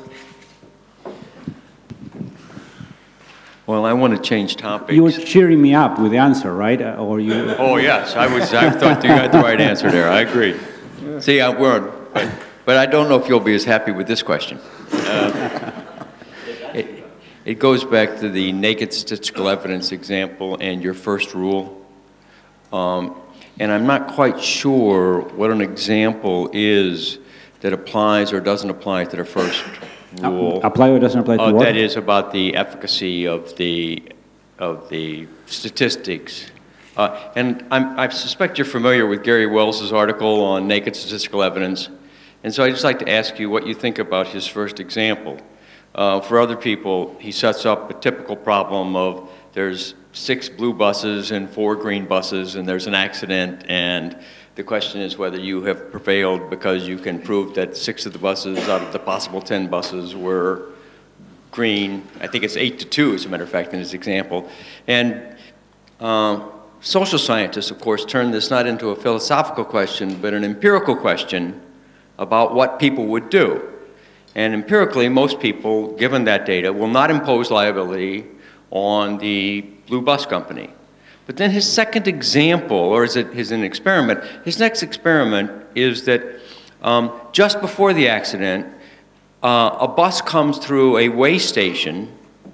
Well, I want to change topics. You were cheering me up with the answer, right? Uh, Or you? Oh, yes, I was. I thought you got the right answer there. I agree. See, I weren't, but, but I don't know if you'll be as happy with this question. Uh, it, it goes back to the naked statistical evidence example and your first rule. Um, and I'm not quite sure what an example is that applies or doesn't apply to the first rule. Uh, apply or doesn't apply to uh, what? That is about the efficacy of the, of the statistics. Uh, and I'm, I suspect you're familiar with Gary Wells's article on naked statistical evidence. And so I'd just like to ask you what you think about his first example. Uh, for other people, he sets up a typical problem of there's six blue buses and four green buses, and there's an accident, and the question is whether you have prevailed because you can prove that six of the buses out of the possible ten buses were green. I think it's eight to two, as a matter of fact, in his example. And uh, social scientists, of course, turn this not into a philosophical question, but an empirical question about what people would do. And empirically, most people, given that data, will not impose liability on the blue bus company. But then his second example, or is it his an experiment, his next experiment is that um, just before the accident, uh, a bus comes through a weigh station,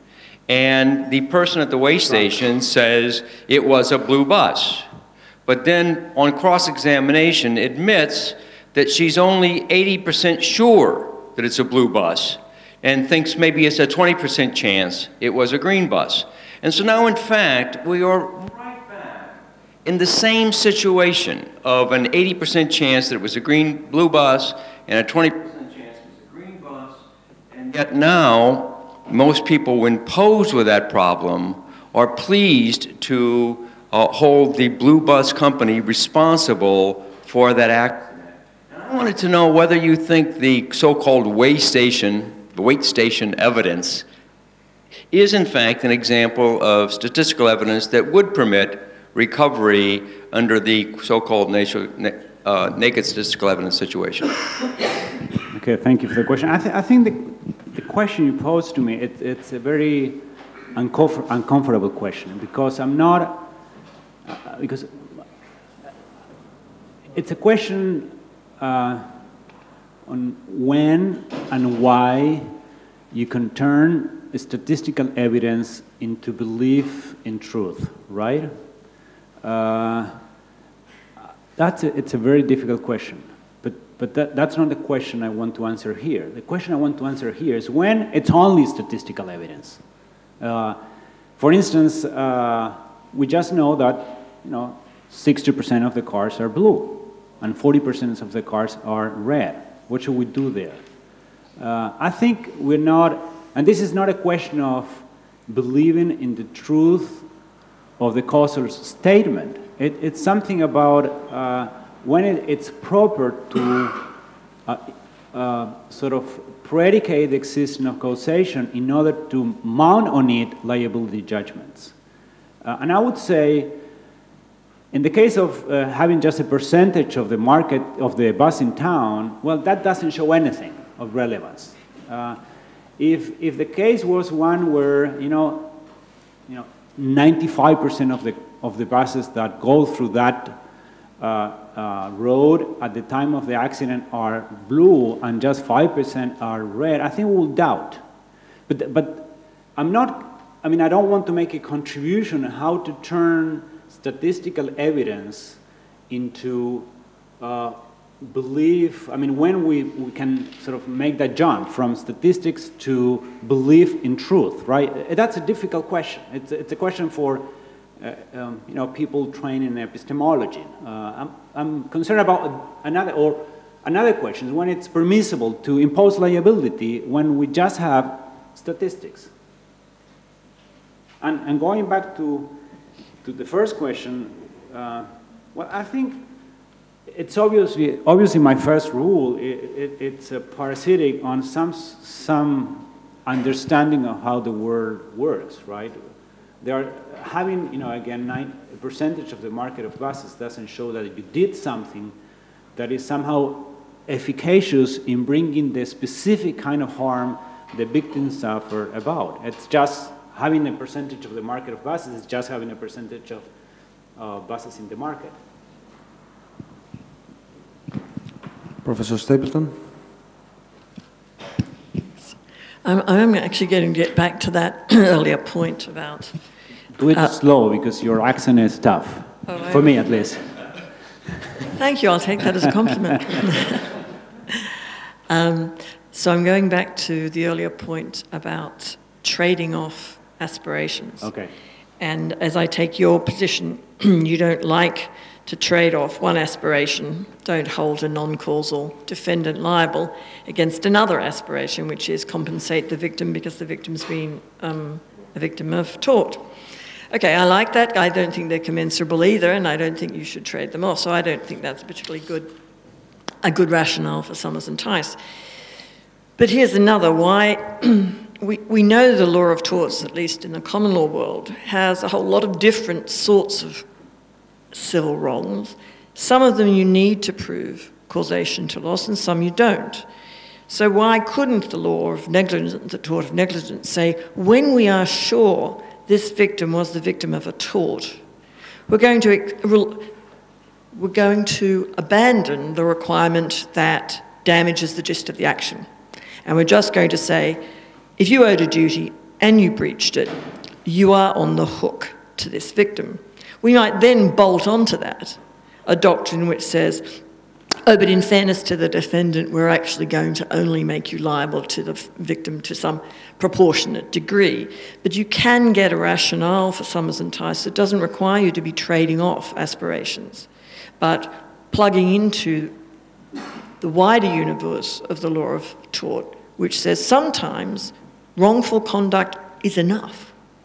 and the person at the weigh station says it was a blue bus. But then on cross-examination admits that she's only eighty percent sure that it's a blue bus, and thinks maybe it's a twenty percent chance it was a green bus. And so now, in fact, we are right back in the same situation of an eighty percent chance that it was a green blue bus and a twenty percent chance it was a green bus. And yet now, most people, when posed with that problem, are pleased to uh, hold the blue bus company responsible for that accident. And I wanted to know whether you think the so-called weigh station, the weight station evidence, is in fact an example of statistical evidence that would permit recovery under the so-called uh, naked statistical evidence situation. Okay, thank you for the question. I, th I think the, the question you posed to me, it, it's a very uncomfort uncomfortable question, because I'm not, uh, because it's a question uh, on when and why you can turn statistical evidence into belief in truth, right? Uh, that's a, it's a very difficult question, but, but that, that's not the question I want to answer here. The question I want to answer here is when it's only statistical evidence. Uh, for instance, uh, we just know that, you know, sixty percent of the cars are blue and forty percent of the cars are red. What should we do there? Uh, I think we're not. And this is not a question of believing in the truth of the causal's statement. It, it's something about uh, when it, it's proper to uh, uh, sort of predicate the existence of causation in order to mount on it liability judgments. Uh, and I would say, in the case of uh, having just a percentage of the market of the bus in town, well, that doesn't show anything of relevance. Uh, If, if the case was one where, you know, you know, ninety-five percent of the, of the buses that go through that uh, uh, road at the time of the accident are blue and just five percent are red, I think we'll doubt. But, but I'm not, I mean, I don't want to make a contribution on how to turn statistical evidence into uh, belief. I mean, when we, we can sort of make that jump from statistics to belief in truth, right? That's a difficult question. It's, it's a question for, uh, um, you know, people trained in epistemology. Uh, I'm, I'm concerned about another, or another question is when it's permissible to impose liability when we just have statistics. And, and going back to, to the first question, uh, well, I think it's obviously, obviously my first rule, it, it, it's a parasitic on some, some understanding of how the world works, right? They are having, you know, again, nine percentage of the market of buses doesn't show that you did something that is somehow efficacious in bringing the specific kind of harm the victims suffer about. It's just having a percentage of the market of buses, it's just having a percentage of uh, buses in the market. Professor Stapleton? I'm, I'm actually going to get back to that earlier point about... Do it uh, slow, because your accent is tough, oh, for me at least. Thank you, I'll take that as a compliment. um, so I'm going back to the earlier point about trading off aspirations. Okay. And as I take your position, you don't like to trade off one aspiration, don't hold a non-causal defendant liable against another aspiration, which is compensate the victim because the victim's been um, a victim of tort. Okay, I like that. I don't think they're commensurable either, and I don't think you should trade them off. So I don't think that's a particularly good, a good rationale for Summers and Tice. But here's another. Why we, we know the law of torts, at least in the common law world, has a whole lot of different sorts of civil wrongs. Some of them you need to prove causation to loss, and some you don't. So why couldn't the law of negligence, the tort of negligence, say, when we are sure this victim was the victim of a tort, we're going to, we're going to abandon the requirement that damage is the gist of the action. And we're just going to say, if you owed a duty and you breached it, you are on the hook to this victim. We might then bolt onto that a doctrine which says, oh, but in fairness to the defendant, we're actually going to only make you liable to the victim to some proportionate degree. But you can get a rationale for Summers and Tice that doesn't require you to be trading off aspirations, but plugging into the wider universe of the law of tort, which says sometimes wrongful conduct is enough.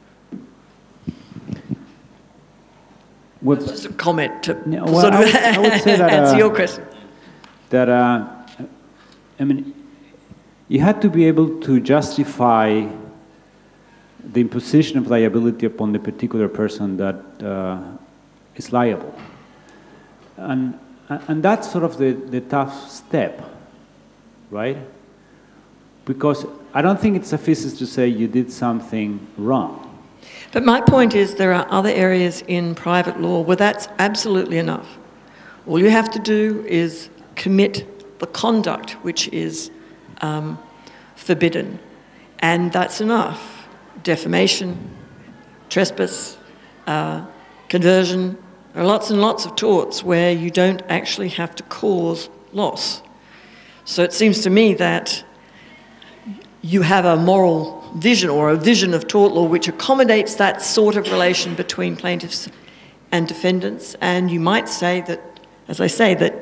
What, Just a comment to yeah, well, sort of I would, I would say that, answer uh, your question. That, uh, I mean, you had to be able to justify the imposition of liability upon the particular person that uh, is liable. And, and that's sort of the, the tough step, right? Because I don't think it suffices to say you did something wrong. But my point is there are other areas in private law where that's absolutely enough. All you have to do is commit the conduct which is um, forbidden, and that's enough. Defamation, trespass, uh, conversion, there are lots and lots of torts where you don't actually have to cause loss. So it seems to me that you have a moral vision or a vision of tort law which accommodates that sort of relation between plaintiffs and defendants, and you might say that, as I say, that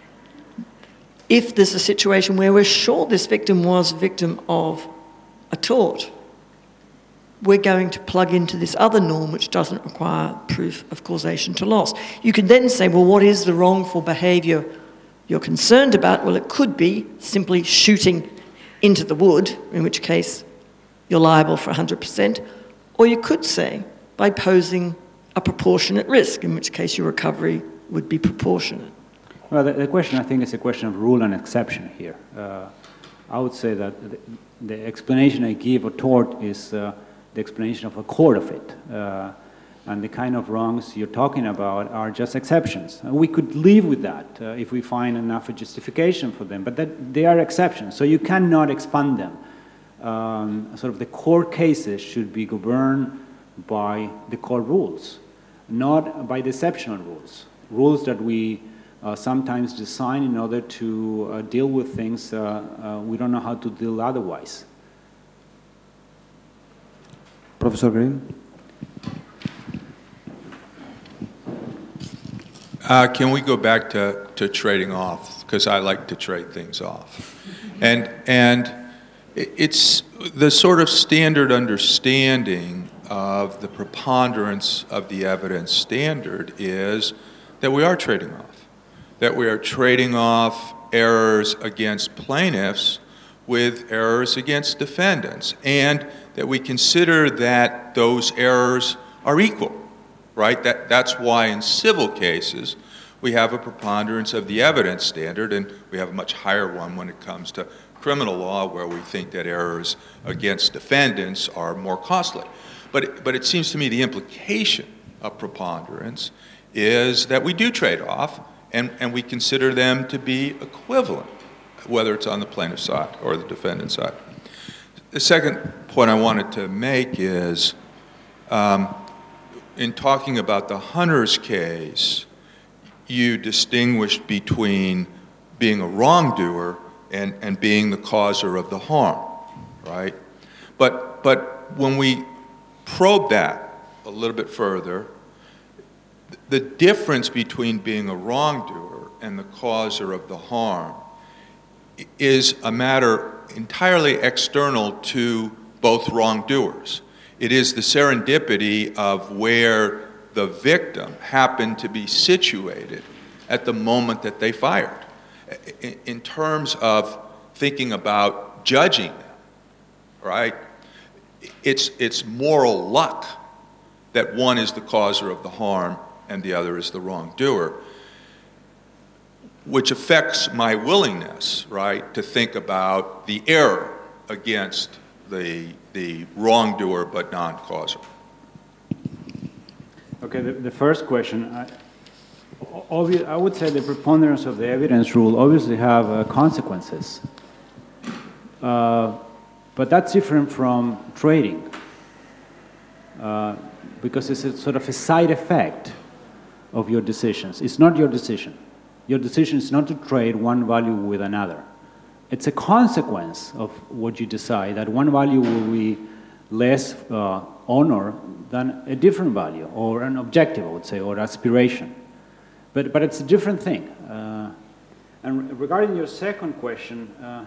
if there's a situation where we're sure this victim was a victim of a tort, we're going to plug into this other norm which doesn't require proof of causation to loss. You could then say, well, what is the wrongful behaviour you're concerned about? Well, it could be simply shooting into the wood, in which case you're liable for one hundred percent, or you could say by posing a proportionate risk, in which case your recovery would be proportionate. Well, the, the question, I think, is a question of rule and exception here. Uh, I would say that the, the explanation I give of tort is uh, the explanation of a court of it. Uh, and the kind of wrongs you're talking about are just exceptions. And we could live with that uh, if we find enough justification for them, but that, they are exceptions, so you cannot expand them. Um, sort of the court cases should be governed by the court rules, not by the exceptional rules, rules that we uh, sometimes design in order to uh, deal with things uh, uh, we don't know how to deal otherwise. Professor Green? Uh, can we go back to, to trading off? Because I like to trade things off. And, and it's the sort of standard understanding of the preponderance of the evidence standard is that we are trading off, that we are trading off errors against plaintiffs with errors against defendants, and that we consider that those errors are equal, right? That, that's why in civil cases we have a preponderance of the evidence standard, and we have a much higher one when it comes to criminal law, where we think that errors against defendants are more costly. But, but it seems to me the implication of preponderance is that we do trade off, and, and we consider them to be equivalent, whether it's on the plaintiff's side or the defendant's side. The second point I wanted to make is, um, in talking about the Hunter's case, you distinguished between being a wrongdoer and, and being the causer of the harm, right? But, but when we probe that a little bit further, the difference between being a wrongdoer and the causer of the harm is a matter entirely external to both wrongdoers. It is the serendipity of where the victim happened to be situated at the moment that they fired. In terms of thinking about judging them, right? It's, it's moral luck that one is the causer of the harm and the other is the wrongdoer, which affects my willingness, right, to think about the error against the, the wrongdoer but non-causer. Okay, the, the first question, I, obvi I would say the preponderance of the evidence rule obviously have uh, consequences. Uh, but that's different from trading, uh, because it's a sort of a side effect of your decisions. It's not your decision. Your decision is not to trade one value with another. It's a consequence of what you decide, that one value will be less uh, honor than a different value, or an objective, I would say, or aspiration. But, but it's a different thing. Uh, and regarding your second question, uh,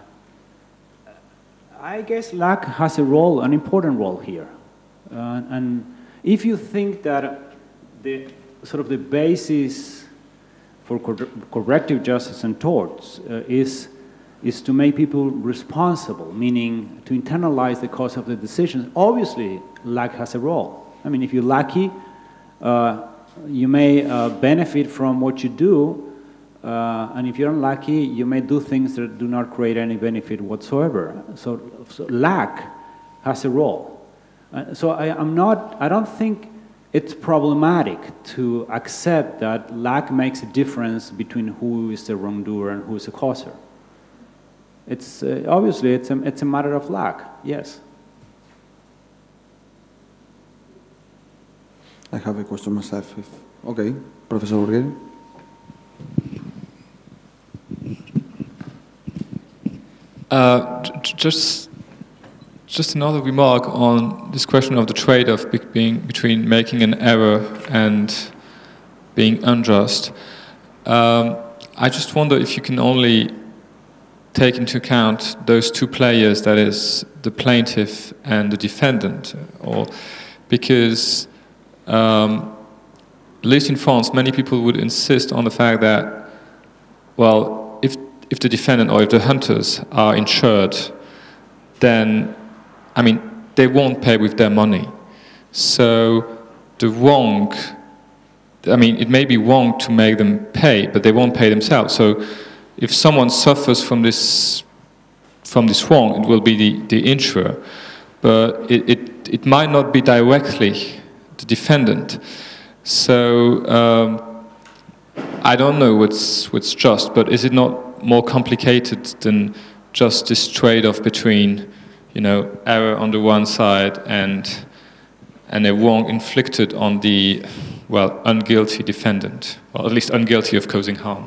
I guess luck has a role, an important role here. Uh, and if you think that the sort of the basis for cor corrective justice and torts uh, is, is to make people responsible, meaning to internalize the cause of the decisions, obviously luck has a role. I mean, if you're lucky, uh, you may uh, benefit from what you do, uh, and if you're unlucky, you may do things that do not create any benefit whatsoever. So, so luck has a role. Uh, so I, I'm not, I don't think it's problematic to accept that luck makes a difference between who is the wrongdoer and who is the causer. It's, uh, obviously, it's a, it's a matter of luck, yes. I have a question myself. If, okay, Professor Burgueri. Uh, just, just another remark on this question of the trade-off be being between making an error and being unjust. Um, I just wonder if you can only take into account those two players, that is, the plaintiff and the defendant, or because um, at least in France, many people would insist on the fact that, well, if if the defendant or if the hunters are insured, then, I mean, they won't pay with their money. So the wrong, I mean, it may be wrong to make them pay, but they won't pay themselves. So if someone suffers from this, from this wrong, it will be the, the insurer. But it, it, it might not be directly the defendant. So um, I don't know what's, what's just, but is it not more complicated than just this trade-off between, you know, error on the one side and, and a wrong inflicted on the, well, unguilty defendant, or at least unguilty of causing harm?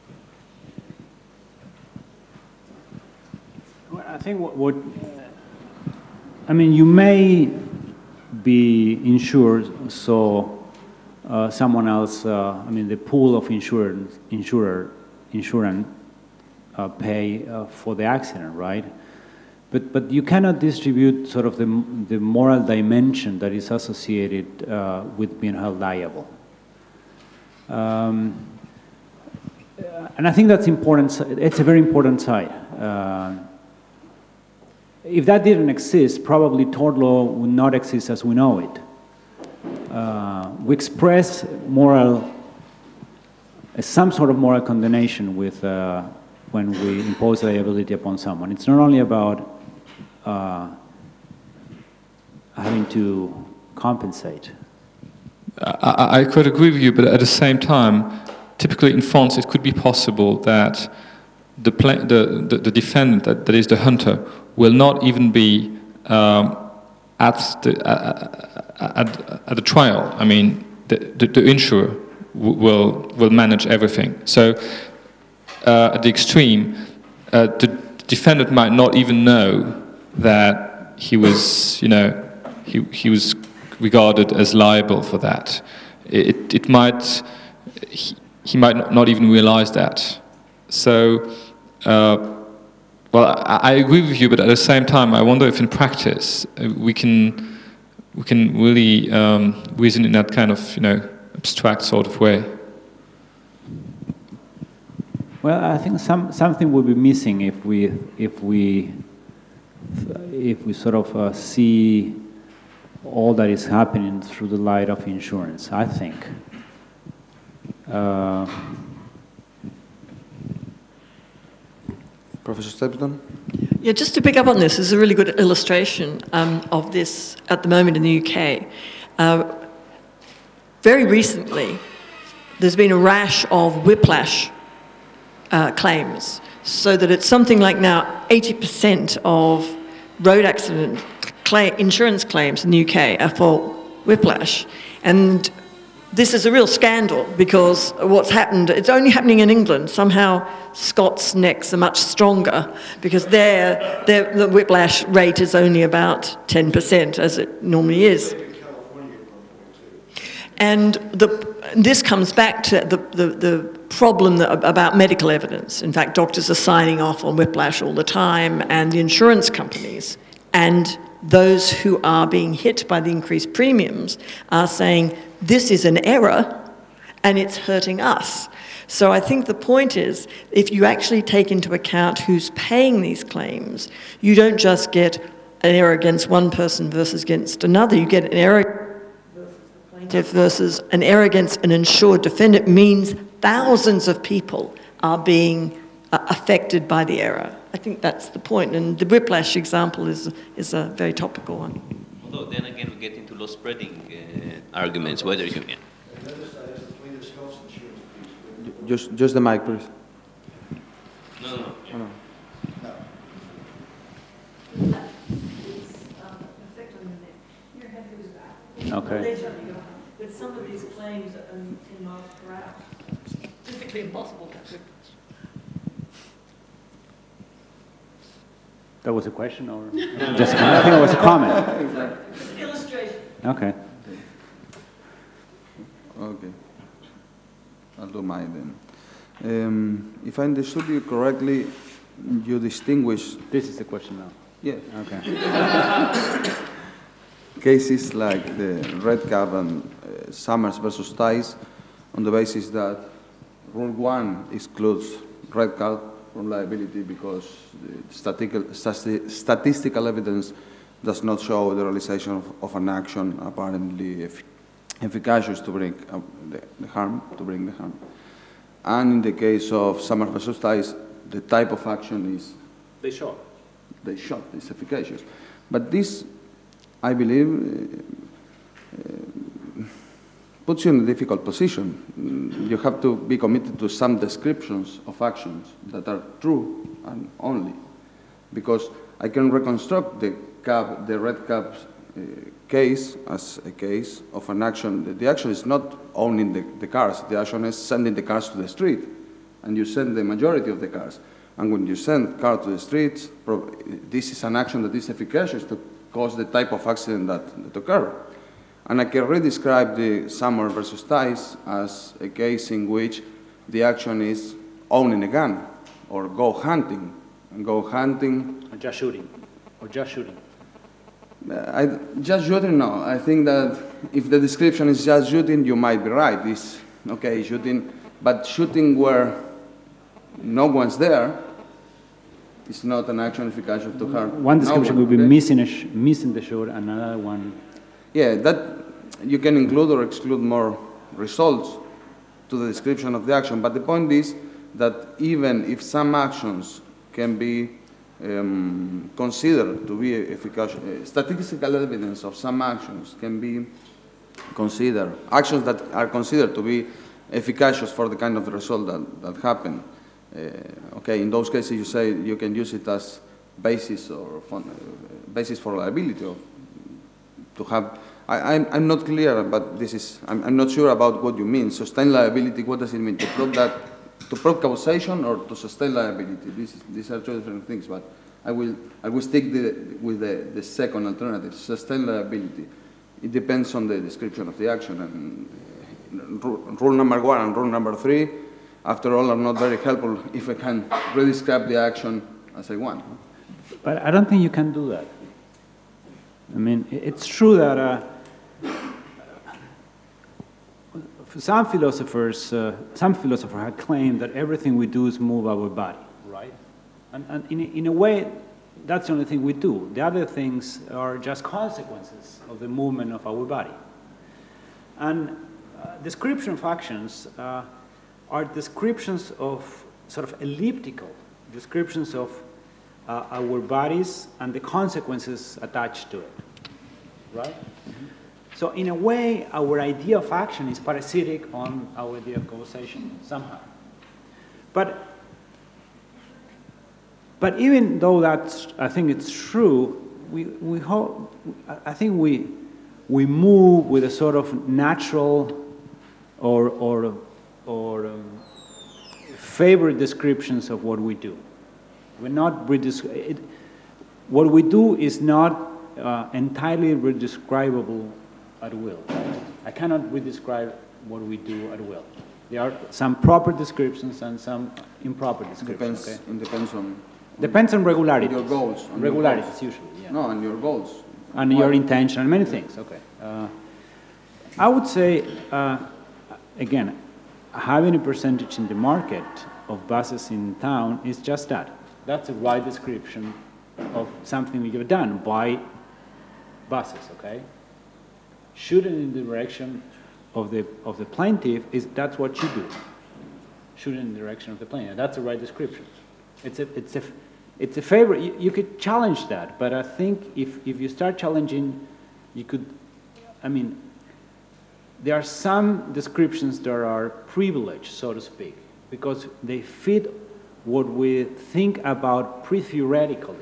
I think what, what I mean, you may be insured, so uh, someone else, uh, I mean, the pool of insurance, insurer, insurance uh, pay uh, for the accident, right? But, but you cannot distribute sort of the, the moral dimension that is associated uh, with being held liable. Um, and I think that's important. It's a very important side. Uh, if that didn't exist, probably tort law would not exist as we know it. Uh, we express moral, uh, some sort of moral condemnation with, uh, when we impose liability upon someone. It's not only about uh, having to compensate. I, I could agree with you, but at the same time, typically in France, it could be possible that the, the, the, the defendant, that, that is the hunter, will not even be um, at, the, uh, at, at the trial. I mean, the, the, the insurer will, will manage everything. So uh, at the extreme, uh, the defendant might not even know that he was, you know, he, he was regarded as liable for that. It, it might, he, he might not even realize that. So, uh, well, I, I agree with you, but at the same time, I wonder if in practice we can, we can really um, reason in that kind of, you know, abstract sort of way. Well, I think some, something will be missing if we, if we, if we sort of uh, see all that is happening through the light of insurance, I think. Uh, Professor Stepton? Yeah, just to pick up on this, this is a really good illustration um, of this at the moment in the U K. Uh, very recently, there's been a rash of whiplash uh, claims, so that it's something like now eighty percent of road accident claim, insurance claims in the U K are for whiplash. And this is a real scandal because what's happened, it's only happening in England. Somehow Scots' necks are much stronger because their, their, the whiplash rate is only about ten percent, as it normally is. And the, this comes back to the, the, the problem that, about medical evidence. In fact, doctors are signing off on whiplash all the time, and the insurance companies and those who are being hit by the increased premiums are saying, this is an error and it's hurting us. So I think the point is, if you actually take into account who's paying these claims, you don't just get an error against one person versus against another, you get an error versus the plaintiff versus an error against an insured defendant. Means thousands of people are being uh, affected by the error. I think that's the point, and the whiplash example is, is a very topical one. Although then again we get into law spreading uh, arguments, whether you can. Just, just the mic, please. No, no, no. no. Okay. With some of these claims in North Korea, it's physically impossible to whiplash. That was a question, or just I think it was a comment. Just illustration. Okay. Okay. I'll do mine then. Um, if I understood you correctly, you distinguish... This is the question now. Yeah. Okay. Cases like the Red Cap and uh, Summers versus Tice on the basis that Rule one excludes Red Cap from liability because the statistical, stati statistical evidence does not show the realization of, of an action apparently eff efficacious to bring uh, the, the harm, to bring the harm. And in the case of Summers versus Tice, the type of action is... They shot. They shot, it's efficacious. But this, I believe, uh, uh, puts you in a difficult position. You have to be committed to some descriptions of actions that are true and only. Because I can reconstruct the cab, the Red Cap uh, case as a case of an action. The action is not owning the, the cars. The action is sending the cars to the street. And you send the majority of the cars. And when you send cars to the streets, this is an action that is efficacious to cause the type of accident that, that occurred. And I can re-describe the Summers versus Tice as a case in which the action is owning a gun or go hunting. And go hunting... Just shooting. or just shooting? I, just shooting, no. I think that if the description is just shooting, you might be right. It's, okay, shooting, but shooting where no one's there is not an action efficacious to harm. One description no one, would be okay? missing, a sh missing the shot, another one. Yeah, that you can include or exclude more results to the description of the action, but the point is that even if some actions can be um, considered to be efficacious, uh, statistical evidence of some actions can be considered, actions that are considered to be efficacious for the kind of result that, that happen. Uh, okay, in those cases you say you can use it as basis or fun, uh, basis for liability of, to have. I, I'm, I'm not clear, but this is, I'm, I'm not sure about what you mean. Sustain liability, what does it mean? To prove that, to prove causation or to sustain liability? This is, these are two different things, but I will, I will stick the, with the, the second alternative, sustain liability. It depends on the description of the action. And uh, rule number one and rule number three, after all, are not very helpful if I can redescribe the action as I want. But I don't think you can do that. I mean, it's true that uh, some philosophers, uh, some philosophers have claimed that everything we do is move our body, right? And, and in, in a way, that's the only thing we do. The other things are just consequences of the movement of our body. And uh, description of actions uh, are descriptions of sort of elliptical descriptions of uh, our bodies and the consequences attached to it, right? Mm-hmm. So in a way, our idea of action is parasitic on our idea of causation somehow. But, but even though that's, I think it's true, we, we hope, I think we, we move with a sort of natural or, or, or um, favorite descriptions of what we do. We're not redescri- it, what we do is not uh, entirely redescribable at will. I cannot redescribe what we do at will. There are some proper descriptions and some improper descriptions. Depends, okay? It depends on... Depends on regularity. Your goals. On regularities, your goals. usually, yeah. No, on your goals. And your intention, and many things, okay. Uh, I would say, uh, again, having a percentage in the market of buses in town is just that. That's a right description of something we have done by buses, okay? Shooting in the direction of the, of the plaintiff, is that's what you do. Shooting in the direction of the plaintiff, that's the right description. It's a, it's a, it's a favor, you, you could challenge that, but I think if, if you start challenging, you could, I mean, there are some descriptions that are privileged, so to speak, because they fit what we think about pre-theoretically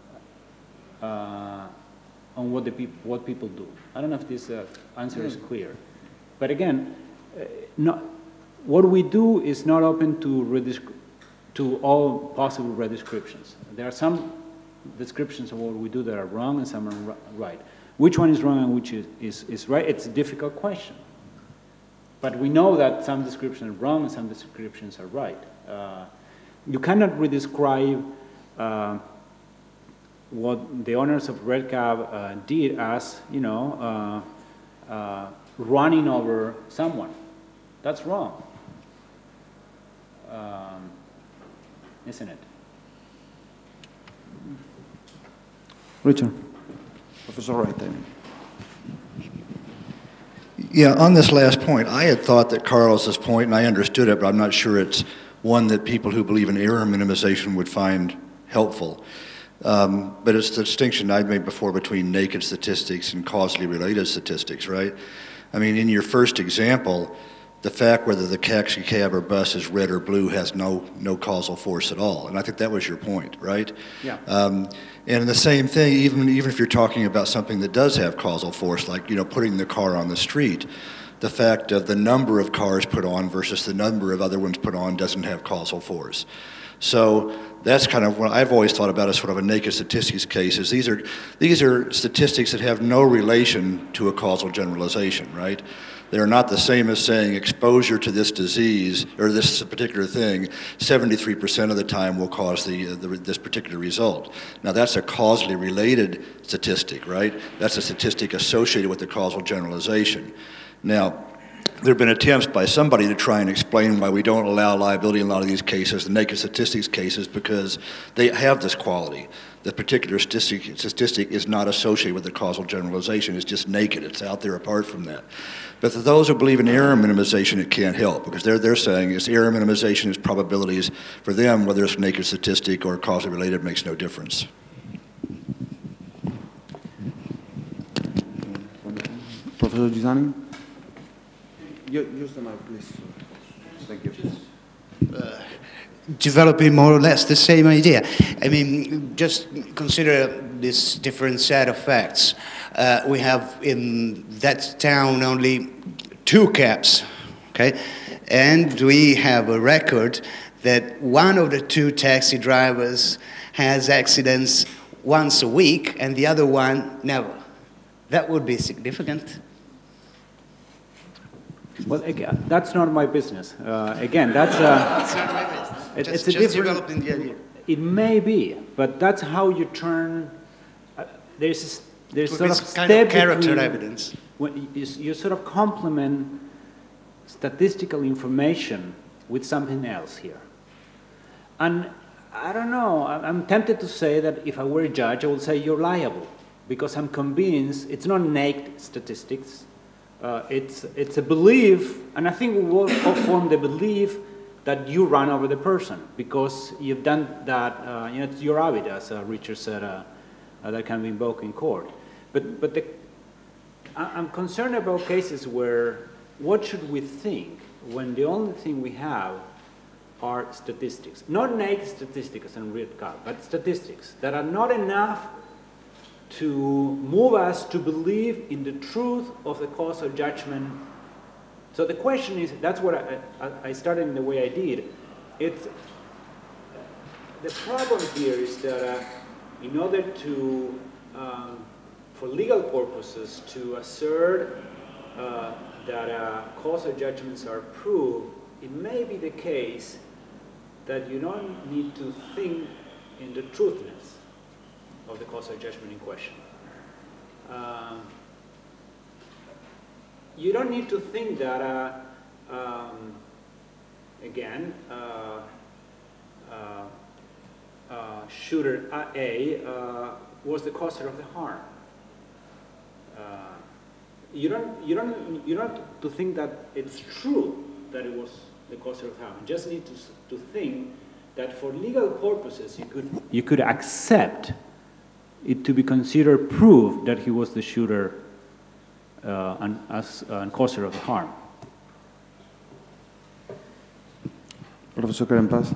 uh, on what, the peop what people do. I don't know if this uh, answer is clear. But again, uh, not, what we do is not open to, to all possible redescriptions. There are some descriptions of what we do that are wrong and some are right. Which one is wrong and which is, is, is right? It's a difficult question. But we know that some descriptions are wrong and some descriptions are right. Uh, you cannot redescribe uh, what the owners of Red Cab uh, did as, you know, uh, uh, running over someone. That's wrong, um, isn't it? Richard. Professor Wright. Yeah, on this last point, I had thought that Carlos's point, and I understood it, but I'm not sure it's one that people who believe in error minimization would find helpful. Um, but it's the distinction I've made before between naked statistics and causally related statistics, right? I mean, in your first example, the fact whether the taxi cab or bus is red or blue has no, no causal force at all. And I think that was your point, right? Yeah. Um, and the same thing, even, even if you're talking about something that does have causal force, like, you know, putting the car on the street, the fact of the number of cars put on versus the number of other ones put on doesn't have causal force. So that's kind of what I've always thought about as sort of a naked statistics case, is these are, these are statistics that have no relation to a causal generalization, right? They are not the same as saying exposure to this disease or this particular thing seventy-three percent of the time will cause the, uh, the, this particular result. Now that's a causally related statistic, right? That's a statistic associated with the causal generalization. Now, there have been attempts by somebody to try and explain why we don't allow liability in a lot of these cases, the naked statistics cases, because they have this quality. The particular statistic, statistic is not associated with the causal generalization. It's just naked. It's out there apart from that. But for those who believe in error minimization, it can't help, because they're, they're saying it's error minimization is probabilities. For them, whether it's naked statistic or causally related makes no difference. Professor Gisani? Use the mic, please. Thank you. Uh, developing more or less the same idea. I mean, just consider this different set of facts. Uh, we have in that town only two cabs, okay? And we have a record that one of the two taxi drivers has accidents once a week and the other one never. That would be significant. Well, again, that's not my business. Uh, again, that's, uh, It's not my business. it, Just, it's a just different. developing the idea. It may be, but that's how you turn. Uh, there's there's Could sort be of kind step of character between- evidence. When you, you sort of complement statistical information with something else here, and I don't know. I'm I'm tempted to say that if I were a judge, I would say you're liable, because I'm convinced it's not naked statistics. Uh, it's, it's a belief, and I think we all form the belief that you run over the person because you've done that, uh, you know, it's your habit, as uh, Richard said, uh, uh, that can be invoked in court. But, but the, I, I'm concerned about cases where what should we think when the only thing we have are statistics? Not naked statistics and real card, but statistics that are not enough to move us to believe in the truth of the causal judgment. So the question is, that's what I, I, I started in the way I did. It's, the problem here is that uh, in order to, um, for legal purposes, to assert uh, that uh, causal judgments are proved, it may be the case that you don't need to think in the truthness of the causal judgment in question. Um, you don't need to think that, uh, um, again, uh, uh, uh, shooter A uh, was the causer of the harm. Uh, you don't, you don't, you don't have to think that it's true that it was the causer of harm. You just need to to think that for legal purposes, you could you could accept it to be considered proof that he was the shooter uh, and, as, uh, and causer of the harm. Professor Karen-Paz.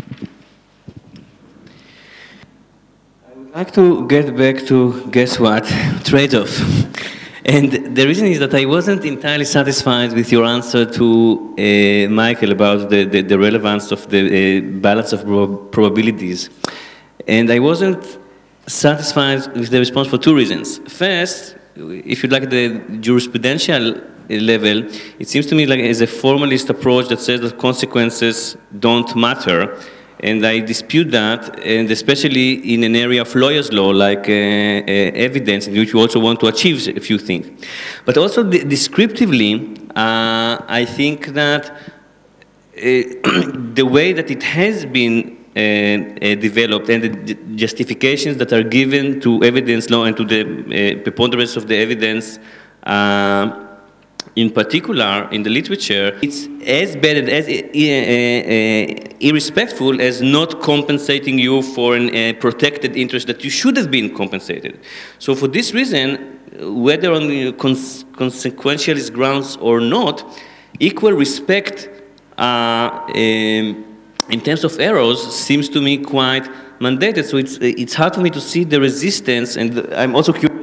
I would like to get back to, guess what, trade-off. And the reason is that I wasn't entirely satisfied with your answer to uh, Michael about the, the, the relevance of the uh, balance of prob probabilities. And I wasn't satisfied with the response for two reasons. First, if you like the jurisprudential level, it seems to me like as a formalist approach that says that consequences don't matter. And I dispute that, and especially in an area of lawyer's law, like uh, uh, evidence, in which you also want to achieve a few things. But also de descriptively, uh, I think that uh, the way that it has been uh, uh, developed and the justifications that are given to evidence law and to the uh, preponderance of the evidence uh, in particular, in the literature, it's as bad and as uh, uh, irrespectful as not compensating you for a uh, protected interest that you should have been compensated. So for this reason, whether on the cons consequentialist grounds or not, equal respect uh, um, in terms of errors seems to me quite mandated. So it's, it's hard for me to see the resistance, and I'm also curious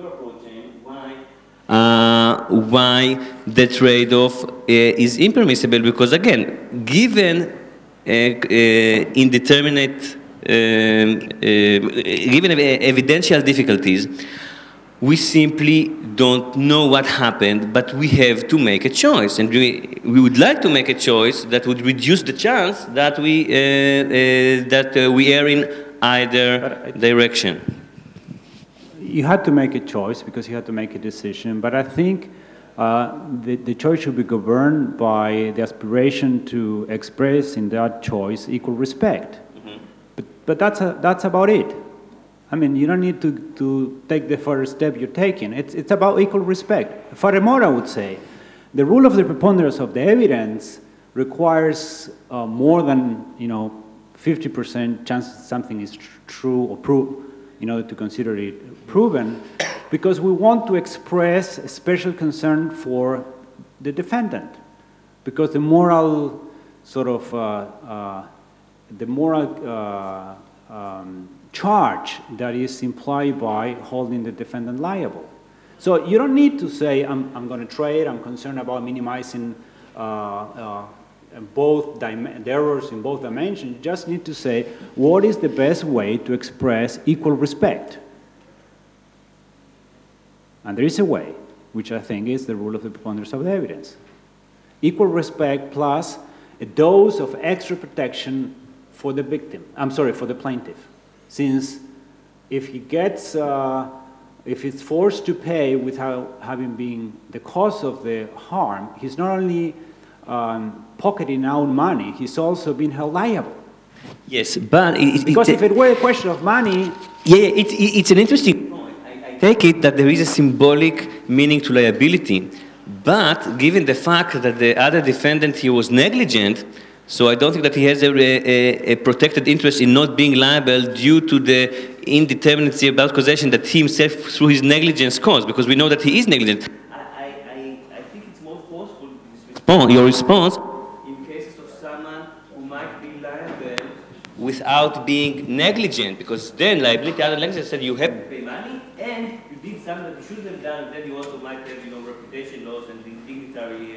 Uh, why the trade-off uh, is impermissible, because again, given uh, uh, indeterminate, um, uh, given evidential difficulties, we simply don't know what happened, but we have to make a choice. And we, we would like to make a choice that would reduce the chance that we, uh, uh, that uh, we err in either direction. You had to make a choice because you had to make a decision, but I think uh, the, the choice should be governed by the aspiration to express in that choice equal respect. Mm-hmm. But, but that's, a, that's about it. I mean, you don't need to, to take the further step you're taking. It's, it's about equal respect. Furthermore, I would say, the rule of the preponderance of the evidence requires uh, more than, you know, fifty percent chance that something is tr true or proved in order to consider it proven, because we want to express a special concern for the defendant. Because the moral sort of, uh, uh, the moral uh, um, charge that is implied by holding the defendant liable. So you don't need to say, I'm, I'm going to trade, I'm concerned about minimizing uh, uh, both the errors in both dimensions. You just need to say, what is the best way to express equal respect? And there is a way, which I think is the rule of the preponderance of the evidence. Equal respect plus a dose of extra protection for the victim, I'm sorry, for the plaintiff. Since if he gets, uh, if he's forced to pay without having been the cause of the harm, he's not only um, pocketing out money, he's also being held liable. Yes, but... It, because it, if it were a question of money... Yeah, it, it, it's an interesting point. I, I take it that there is a symbolic meaning to liability, but given the fact that the other defendant here was negligent, so I don't think that he has a, a, a protected interest in not being liable due to the indeterminacy about causation that he himself, through his negligence, caused, because we know that he is negligent. I, I, I think it's more forceful, this response, your response, in cases of someone who might be liable without being negligent, because then liability, other negligence said you have to pay money and you did something that you shouldn't have done, and then you also might have, you know, reputation loss and dignitary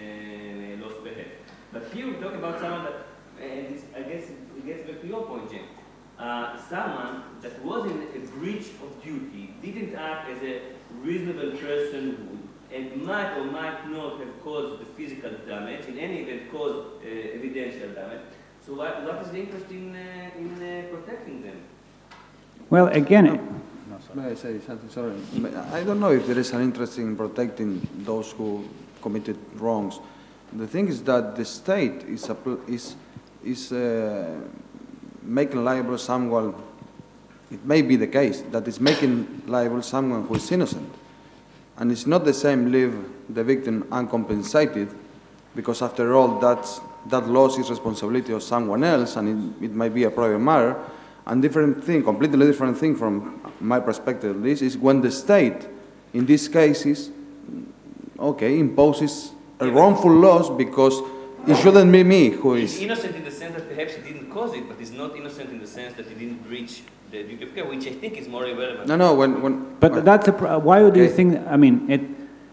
uh, loss of head. But here we talk about someone that, and this, I guess it gets back to your point, Jim. Uh, someone that was in a breach of duty, didn't act as a reasonable person would, and might or might not have caused the physical damage, in any event caused uh, evidential damage. So what, what is the interest in, uh, in uh, protecting them? Well, again... No. May I say something? Sorry. I don't know if there is an interest in protecting those who committed wrongs. The thing is that the state is, is, is uh, making liable someone, it may be the case, that is making liable someone who is innocent. And it's not the same leave the victim uncompensated, because after all, that's, that loss is responsibility of someone else, and it, it might be a private matter. And different thing, completely different thing from my perspective, this is when the state, in these cases, okay, imposes a wrongful loss because it shouldn't be me who is... He's innocent in the sense that perhaps he didn't cause it, but he's not innocent in the sense that he didn't breach the duty of care, which I think is more irrelevant. No, no, when... when but when, that's a... Why do okay. you think... I mean, it...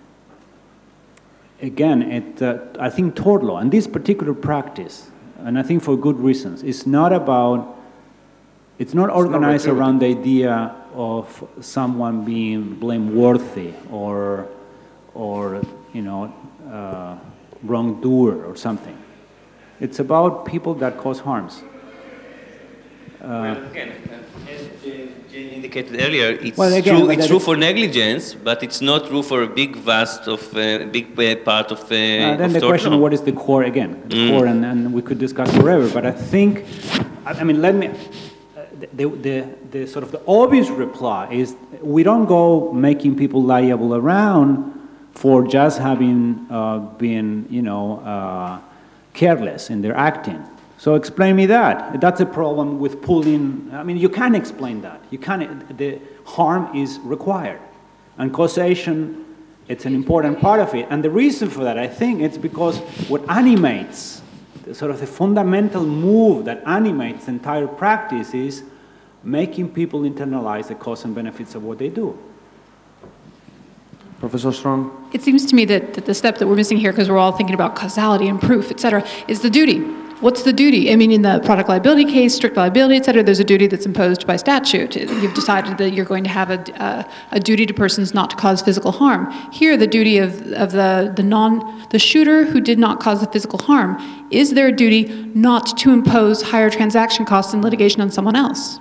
Again, it, uh, I think tort law, and this particular practice, and I think for good reasons, is not about... It's not organized not around the idea of someone being blameworthy or, or you know, uh, wrongdoer or something. It's about people that cause harms. Uh, well, again, as Jane indicated earlier, it's well, again, true. It's true is, for negligence, but it's not true for a big vast of uh, big uh, part of. Uh, uh, then of the question: law. what is the core again? The mm. core, and, and we could discuss forever. But I think, I, I mean, let me. The, the, the sort of the obvious reply is we don't go making people liable around for just having uh, been, you know, uh, careless in their acting. So explain me that. That's a problem with pulling. I mean, you can't explain that. You can't. The harm is required, and causation, it's an important part of it. And the reason for that, I think, it's because what animates, the, sort of the fundamental move that animates the entire practice is making people internalize the costs and benefits of what they do. Professor Strong? It seems to me that, that the step that we're missing here, because we're all thinking about causality and proof, et cetera, is the duty. what's the duty? I mean, in the product liability case, strict liability, et cetera, there's a duty that's imposed by statute. You've decided that you're going to have a, a, a duty to persons not to cause physical harm. Here, the duty of, of the, the, non, the shooter who did not cause the physical harm, is there a duty not to impose higher transaction costs in litigation on someone else?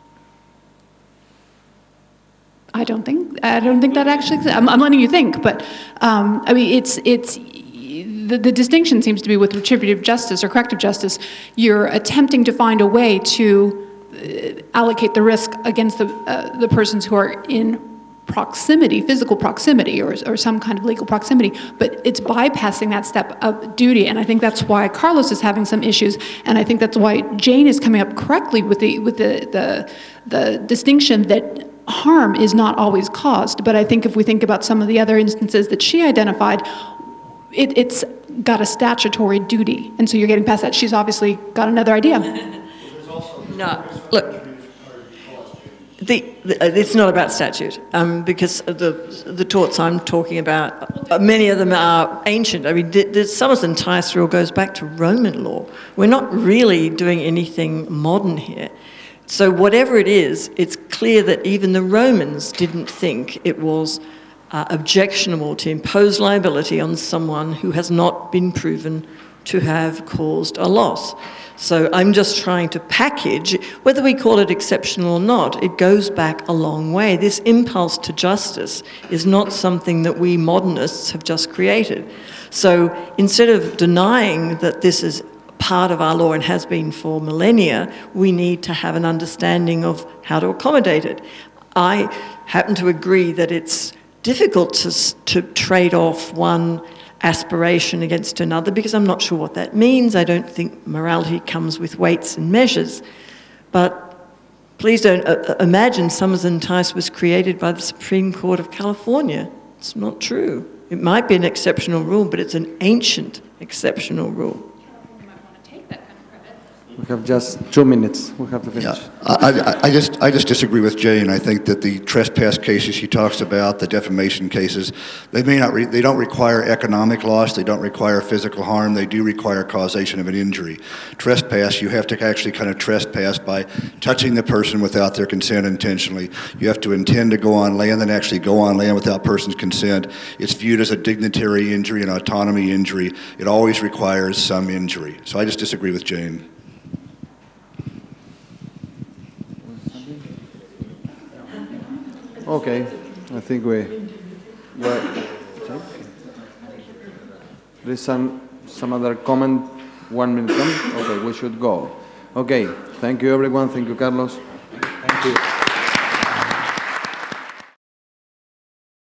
I don't think, I don't think that actually exists. I'm, I'm letting you think, but um, I mean, it's, it's, the, the distinction seems to be with retributive justice or corrective justice. You're attempting to find a way to uh, allocate the risk against the, uh, the persons who are in proximity, physical proximity, or, or some kind of legal proximity, but it's bypassing that step of duty, and I think that's why Carlos is having some issues, and I think that's why Jane is coming up correctly with the, with the, the, the distinction that harm is not always caused. But I think if we think about some of the other instances that she identified, it, it's got a statutory duty, and so you're getting past that. She's obviously got another idea. No, look, the, the, it's not about statute, um, because the, the torts I'm talking about, uh, many of them are ancient. I mean, the, the Summers and Tice rule goes back to Roman law. We're not really doing anything modern here. So whatever it is, it's clear that even the Romans didn't think it was uh, objectionable to impose liability on someone who has not been proven to have caused a loss. So I'm just trying to package, whether we call it exceptional or not, it goes back a long way. This impulse to justice is not something that we modernists have just created. So instead of denying that this is part of our law and has been for millennia, we need to have an understanding of how to accommodate it. I happen to agree that it's difficult to, to trade off one aspiration against another, because I'm not sure what that means. I don't think morality comes with weights and measures. But please don't uh, imagine Summers and Tice was created by the Supreme Court of California. It's not true. It might be an exceptional rule, but it's an ancient exceptional rule. We have just two minutes. We have to finish. Yeah, I, I, I just I just disagree with Jane. I think that the trespass cases she talks about, the defamation cases, they may not re, they don't require economic loss. They don't require physical harm. They do require causation of an injury. Trespass, you have to actually kind of trespass by touching the person without their consent intentionally. You have to intend to go on land and actually go on land without person's consent. It's viewed as a dignitary injury, an autonomy injury. It always requires some injury. So I just disagree with Jane. Okay, I think we, well, there's some, some other comment, one minute comment? Okay, we should go. Okay, thank you everyone, thank you Carlos. Thank you.